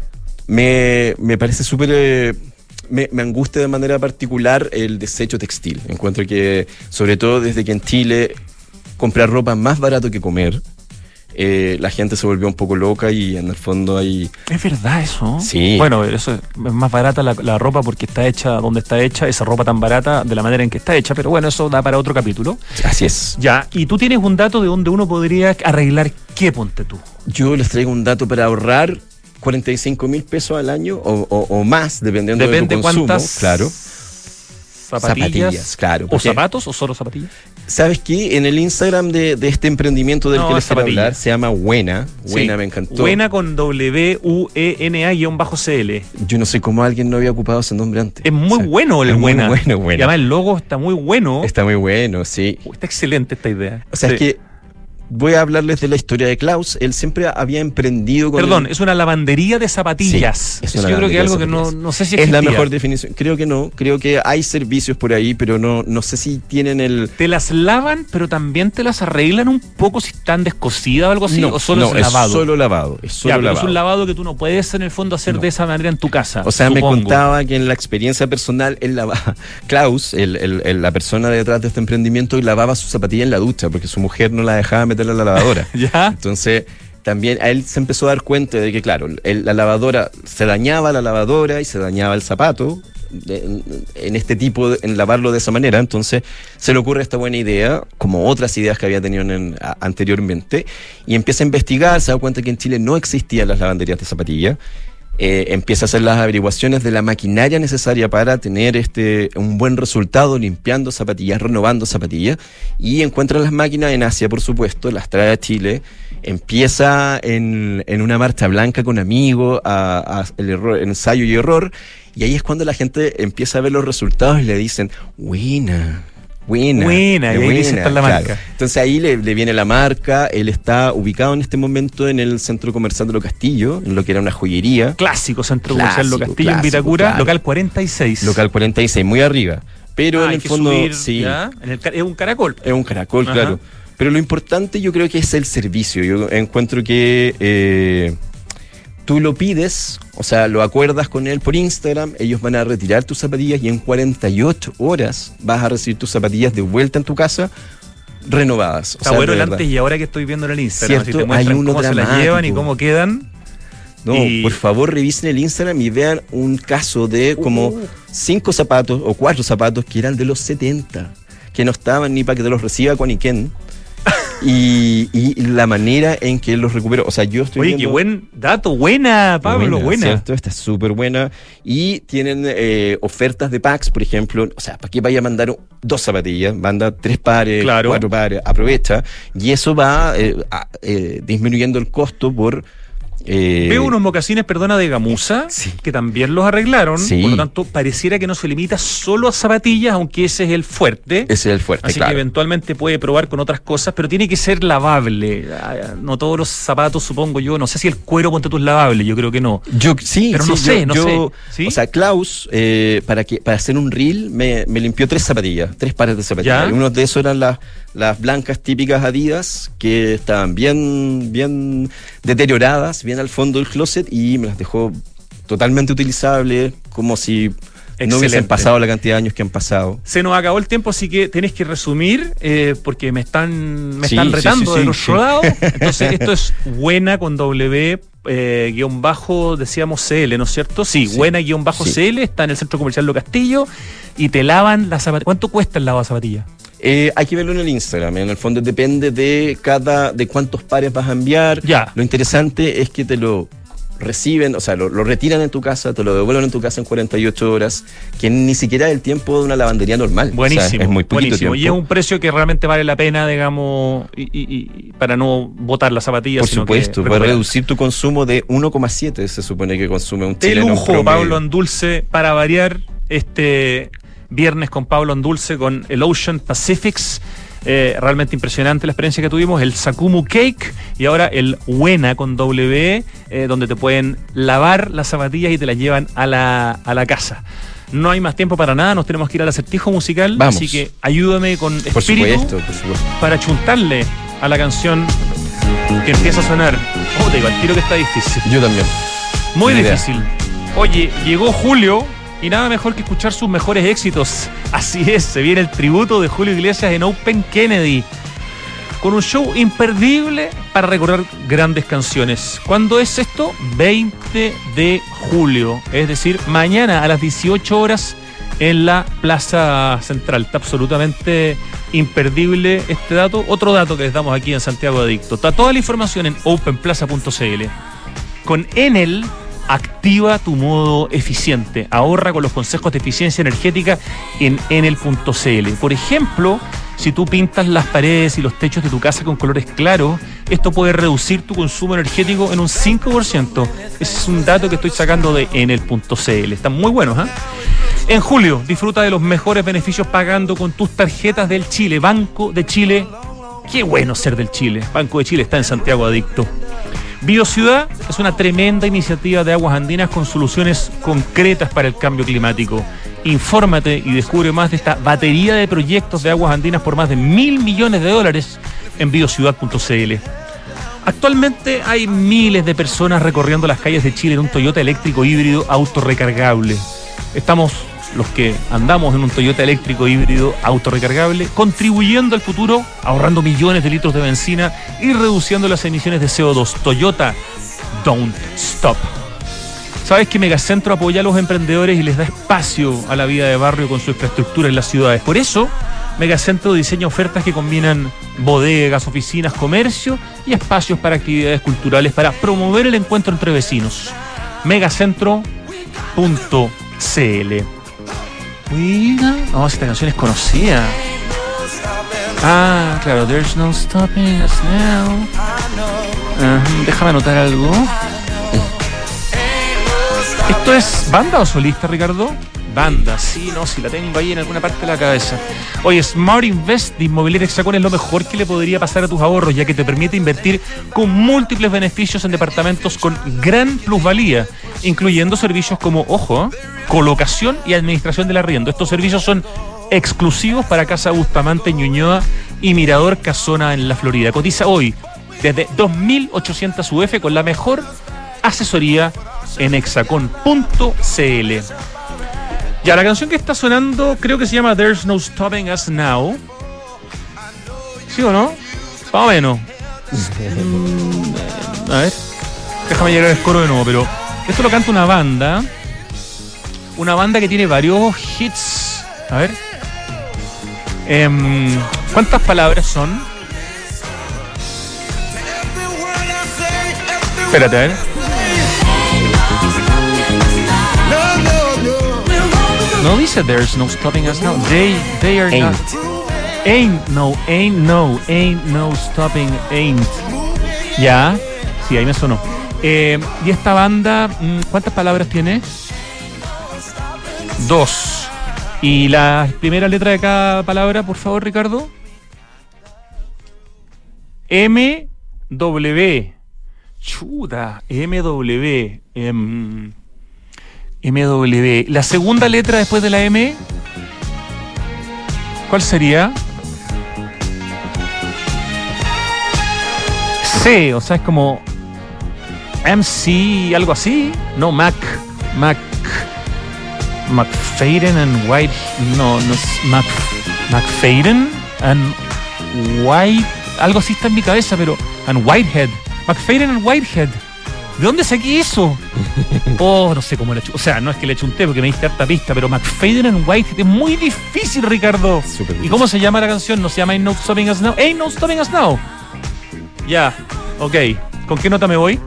me, me parece súper... eh, me, me angustia de manera particular el desecho textil. Encuentro que, sobre todo desde que en Chile comprar ropa es más barato que comer, eh, la gente se volvió un poco loca y en el fondo hay... Es verdad eso. Sí. Bueno, eso es es más barata la, la ropa porque está hecha donde está hecha, esa ropa tan barata de la manera en que está hecha, pero bueno, eso da para otro capítulo. Así es. Ya, y tú tienes un dato de donde uno podría arreglar qué, ponte tú. Yo les traigo un dato para ahorrar cuarenta y cinco mil pesos al año o, o- o más, dependiendo Depende de tu consumo. cuántas Claro. zapatillas, Zapatillas, claro, o porque- zapatos o solo zapatillas. ¿Sabes qué? En el Instagram de, de este emprendimiento del No, que les quiero zapatilla. hablar, se llama Buena. Buena, Sí. me encantó. Buena con W U E N A guión bajo C L. Yo no sé cómo alguien no había ocupado ese nombre antes. Es muy O sea, bueno el es muy Buena. bueno, Y Buena. además el logo está muy bueno. Está muy bueno, sí. Está excelente esta idea. O sea, Sí. es que voy a hablarles de la historia de Klaus. Él siempre había emprendido con... Perdón, el- es una lavandería de zapatillas. Sí, es Eso una yo creo que es lavandería algo de que no, zapatillas. no sé si Es existía. la mejor definición. Creo que no. Creo que hay servicios por ahí, pero no, no sé si tienen el... Te las lavan, pero también te las arreglan un poco si están descosidas o algo así, no, o solo no, es lavado. solo lavado. Es solo Ya, pero lavado. es un lavado que tú no puedes en el fondo hacer No. de esa manera en tu casa. O sea, me supongo. contaba que en la experiencia personal, él lavaba, Klaus, el, el- el- la persona detrás de este emprendimiento, lavaba su zapatilla en la ducha porque su mujer no la dejaba meterla en la lavadora. ¿Ya? Entonces, también a él se empezó a dar cuenta de que, claro, el- la lavadora, se dañaba la lavadora y se dañaba el zapato de- en, en este tipo, de- en lavarlo de esa manera. Entonces, se le ocurre esta buena idea, como otras ideas que había tenido en- a- anteriormente, y empieza a investigar, se da cuenta que en Chile no existían las lavanderías de zapatillas. Eh, empieza a hacer las averiguaciones de la maquinaria necesaria para tener este un buen resultado limpiando zapatillas, renovando zapatillas, y encuentra las máquinas en Asia, por supuesto, las trae a Chile, empieza en, en una marcha blanca con amigos, a, a el error, ensayo y error, y ahí es cuando la gente empieza a ver los resultados y le dicen, buena. Buena, Buena, y ahí dice, "Esta es la claro". marca. Entonces ahí le, le viene la marca, él está ubicado en este momento en el Centro Comercial de Lo Castillo, en lo que era una joyería. Clásico Centro Clásico, Comercial Lo Castillo en clásico, Vitacura, claro. local cuarenta y seis. Local cuarenta y seis, muy arriba. Pero Ah, en hay el que fondo, subir, sí, ¿ya? En el ca- es un caracol. es un caracol, Ajá. claro. Pero lo importante yo creo que es el servicio. Yo encuentro que eh, tú lo pides, o sea, lo acuerdas con él por Instagram, ellos van a retirar tus zapatillas y en cuarenta y ocho horas vas a recibir tus zapatillas de vuelta en tu casa renovadas. O Está sea, bueno de el verdad. antes y ahora que estoy viendo en el Instagram. Cierto, Si te muestran hay uno cómo se las dramático. llevan y cómo quedan. No, Y- por favor revisen el Instagram y vean un caso de como Uh. cinco zapatos o cuatro zapatos que eran de los setenta, que no estaban ni para que te los reciba Juaniquén. y, y la manera en que él los recuperó. O sea, yo estoy Oye, viendo... qué buen dato. Buena, Pablo, buena. ¿Cierto? Esta es súper buena. Y tienen eh, ofertas de packs, por ejemplo. O sea, ¿para qué vaya a mandar dos zapatillas? Manda tres pares, Claro. cuatro pares, aprovecha. Y eso va eh, a- eh, disminuyendo el costo por Eh, Veo unos mocasines, perdona, de gamuza, sí. que también los arreglaron. Sí. Por lo tanto, pareciera que no se limita solo a zapatillas, aunque ese es el fuerte. Ese es el fuerte, Así claro. que eventualmente puede probar con otras cosas, pero tiene que ser lavable. No todos los zapatos, supongo yo. No sé si el cuero, ponte tú, es lavable. Yo creo que no. Yo sí, pero sí, no sé, yo, no yo, sé. ¿Sí? O sea, Klaus, eh, para que para hacer un reel, me, me limpió tres zapatillas, tres pares de zapatillas. ¿Ya? Y uno de esos eran las, las blancas típicas Adidas, que estaban bien, bien deterioradas, bien al fondo del closet, y me las dejó totalmente utilizables, como si Excelente. no hubiesen pasado la cantidad de años que han pasado. Se nos acabó el tiempo, así que tenés que resumir, eh, porque me están, me Sí, están sí, retando sí, del sí, otro sí. lado. Entonces, esto es buena con W, eh, guión bajo, decíamos C L, ¿no es cierto? Sí, Sí. buena guión bajo Sí. C L, está en el Centro Comercial Lo Castillo, y te lavan las zapatillas. ¿Cuánto cuesta el lavado de zapatillas? Eh, hay que verlo en el Instagram. En el fondo depende de cada, de cuántos pares vas a enviar. Ya. Lo interesante es que te lo reciben, o sea, lo, lo retiran en tu casa, te lo devuelven en tu casa en cuarenta y ocho horas, que ni siquiera es el tiempo de una lavandería normal. Buenísimo. O sea, es muy poquito buenísimo. tiempo. Y es un precio que realmente vale la pena, digamos, y, y- y para no botar las zapatillas. Por sino supuesto, que puedes recuperar. reducir tu consumo de uno coma siete, se supone que consume un De chileno en lujo, promedio. Pablo Andulce, para variar este viernes con Pablo Andulce con el Ocean Pacifics. Eh, realmente impresionante la experiencia que tuvimos, el Sakumu Cake y ahora el Buena con W, eh, donde te pueden lavar las zapatillas y te las llevan a la, a la casa. No hay más tiempo para nada, nos tenemos que ir al acertijo musical, Vamos. así que ayúdame con Por espíritu supuesto, por supuesto. para chuntarle a la canción que empieza a sonar. Oh, te digo, al tiro que está difícil. Yo también. Muy Ni idea. difícil. Oye, llegó Julio y nada mejor que escuchar sus mejores éxitos. Así es, se viene el tributo de Julio Iglesias en Open Kennedy, con un show imperdible para recordar grandes canciones. ¿Cuándo es esto? veinte de julio, es decir, mañana a las dieciocho horas en la Plaza Central. Está absolutamente imperdible este dato. Otro dato que les damos aquí en Santiago Adicto. Está toda la información en openplaza punto c l. Con Enel, activa tu modo eficiente. Ahorra con los consejos de eficiencia energética en enel punto c l. Por ejemplo, si tú pintas las paredes y los techos de tu casa con colores claros, esto puede reducir tu consumo energético en un cinco por ciento. Ese es un dato que estoy sacando de enel punto c l. Están muy buenos, ¿ah? ¿eh? En julio, disfruta de los mejores beneficios pagando con tus tarjetas del Chile. Banco de Chile. Qué bueno ser del Chile. Banco de Chile está en Santiago Adicto. Biociudad es una tremenda iniciativa de Aguas Andinas con soluciones concretas para el cambio climático. Infórmate y descubre más de esta batería de proyectos de Aguas Andinas por más de mil millones de dólares en biociudad punto c l. Actualmente hay miles de personas recorriendo las calles de Chile en un Toyota eléctrico híbrido autorrecargable. Estamos los que andamos en un Toyota eléctrico híbrido autorrecargable, contribuyendo al futuro, ahorrando millones de litros de benzina y reduciendo las emisiones de C O dos. Toyota, don't stop. Sabes que Megacentro apoya a los emprendedores y les da espacio a la vida de barrio con su infraestructura en las ciudades. Por eso, Megacentro diseña ofertas que combinan bodegas, oficinas, comercio y espacios para actividades culturales para promover el encuentro entre vecinos. megacentro punto c l. Cuida. No, esta canción es conocida. Ah, claro, There's No Stopping Us Now. Uh, déjame anotar algo. ¿Esto es banda o solista, Ricardo? Banda, sí, no, si la tengo ahí en alguna parte de la cabeza. Oye, Smart Invest de Inmobiliaria Hexacón es lo mejor que le podría pasar a tus ahorros, ya que te permite invertir con múltiples beneficios en departamentos con gran plusvalía, incluyendo servicios como, ojo, colocación y administración del arriendo. Estos servicios son exclusivos para Casa Bustamante, Ñuñoa y Mirador Casona en la Florida. Cotiza hoy desde dos mil ochocientos U F con la mejor asesoría en hexacón punto c l. Ya, la canción que está sonando creo que se llama There's No Stopping Us Now. ¿Sí o no? Más o menos. Mm, a ver, déjame llegar al coro de nuevo, pero esto lo canta una banda. Una banda que tiene varios hits. A ver. Eh, ¿Cuántas palabras son? Espérate, a ver. No dice There's No Stopping Us Now. They, they are Ain't. not. Ain't no, ain't no, ain't no stopping, ain't. Ya, sí, ahí me sonó. Eh, y esta banda, ¿cuántas palabras tiene? Dos. ¿Y la primera letra de cada palabra, por favor, Ricardo? M W. Chuta, M W. M, M W. La segunda letra después de la M, ¿cuál sería? C, o sea, es como M C, algo así. No, Mac. Mac. McFadden and White. No, no es Mac. McFadden and White. Algo así está en mi cabeza, pero. And Whitehead. McFadden and Whitehead. ¿De dónde saqué eso? Oh, no sé cómo le he hecho. O sea, no es que le chunté porque me diste harta pista, pero McFadden and Whitehead es muy difícil, Ricardo. Súper difícil. ¿Y cómo se llama la canción? ¿No se llama Ain't No Stopping Us Now? Ain't No Stopping Us Now. Ya, ok. ¿Con qué nota me voy?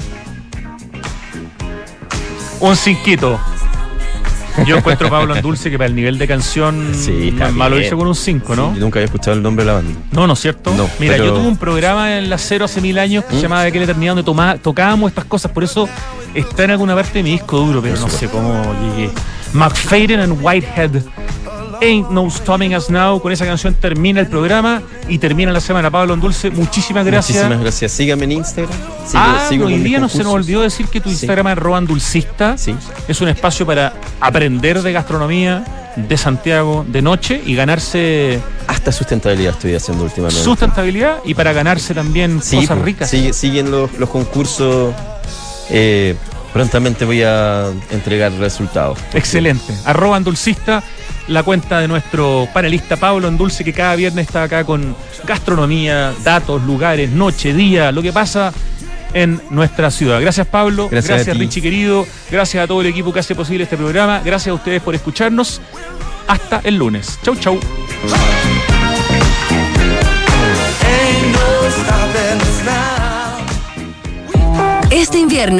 Un cinquito. Yo encuentro a Pablo Andulce que para el nivel de canción sí, no es malo irse con un cinco, ¿no? Sí, yo nunca había escuchado el nombre de la banda. No, ¿no es cierto? No, Mira, pero... yo tuve un programa en la Cero hace mil años que ¿Mm? se llamaba De qué la eternidad, donde toma, tocábamos estas cosas, por eso está en alguna parte de mi disco duro, pero no sé cómo llegué. McFadden and Whitehead. Ain't No Stopping Us Now. Con esa canción termina el programa y termina la semana. Pablo Andulce, muchísimas gracias. Muchísimas gracias. Síganme en Instagram. Sigo, ah, sigo hoy día no se nos concursos. olvidó decir que tu Instagram sí. es arroba andulcista. Sí. Es un espacio para aprender de gastronomía de Santiago de noche y ganarse... Hasta sustentabilidad estoy haciendo últimamente. Sustentabilidad y para ganarse también sí, cosas pues, ricas. Sigue, siguen los, los concursos. Eh, prontamente voy a entregar resultados. Excelente. Arroba andulcista. La cuenta de nuestro panelista Pablo Andulce, que cada viernes está acá con gastronomía, datos, lugares, noche, día, lo que pasa en nuestra ciudad. Gracias, Pablo. Gracias, gracias Richie querido. Gracias a todo el equipo que hace posible este programa. Gracias a ustedes por escucharnos. Hasta el lunes. Chau, chau. Este invierno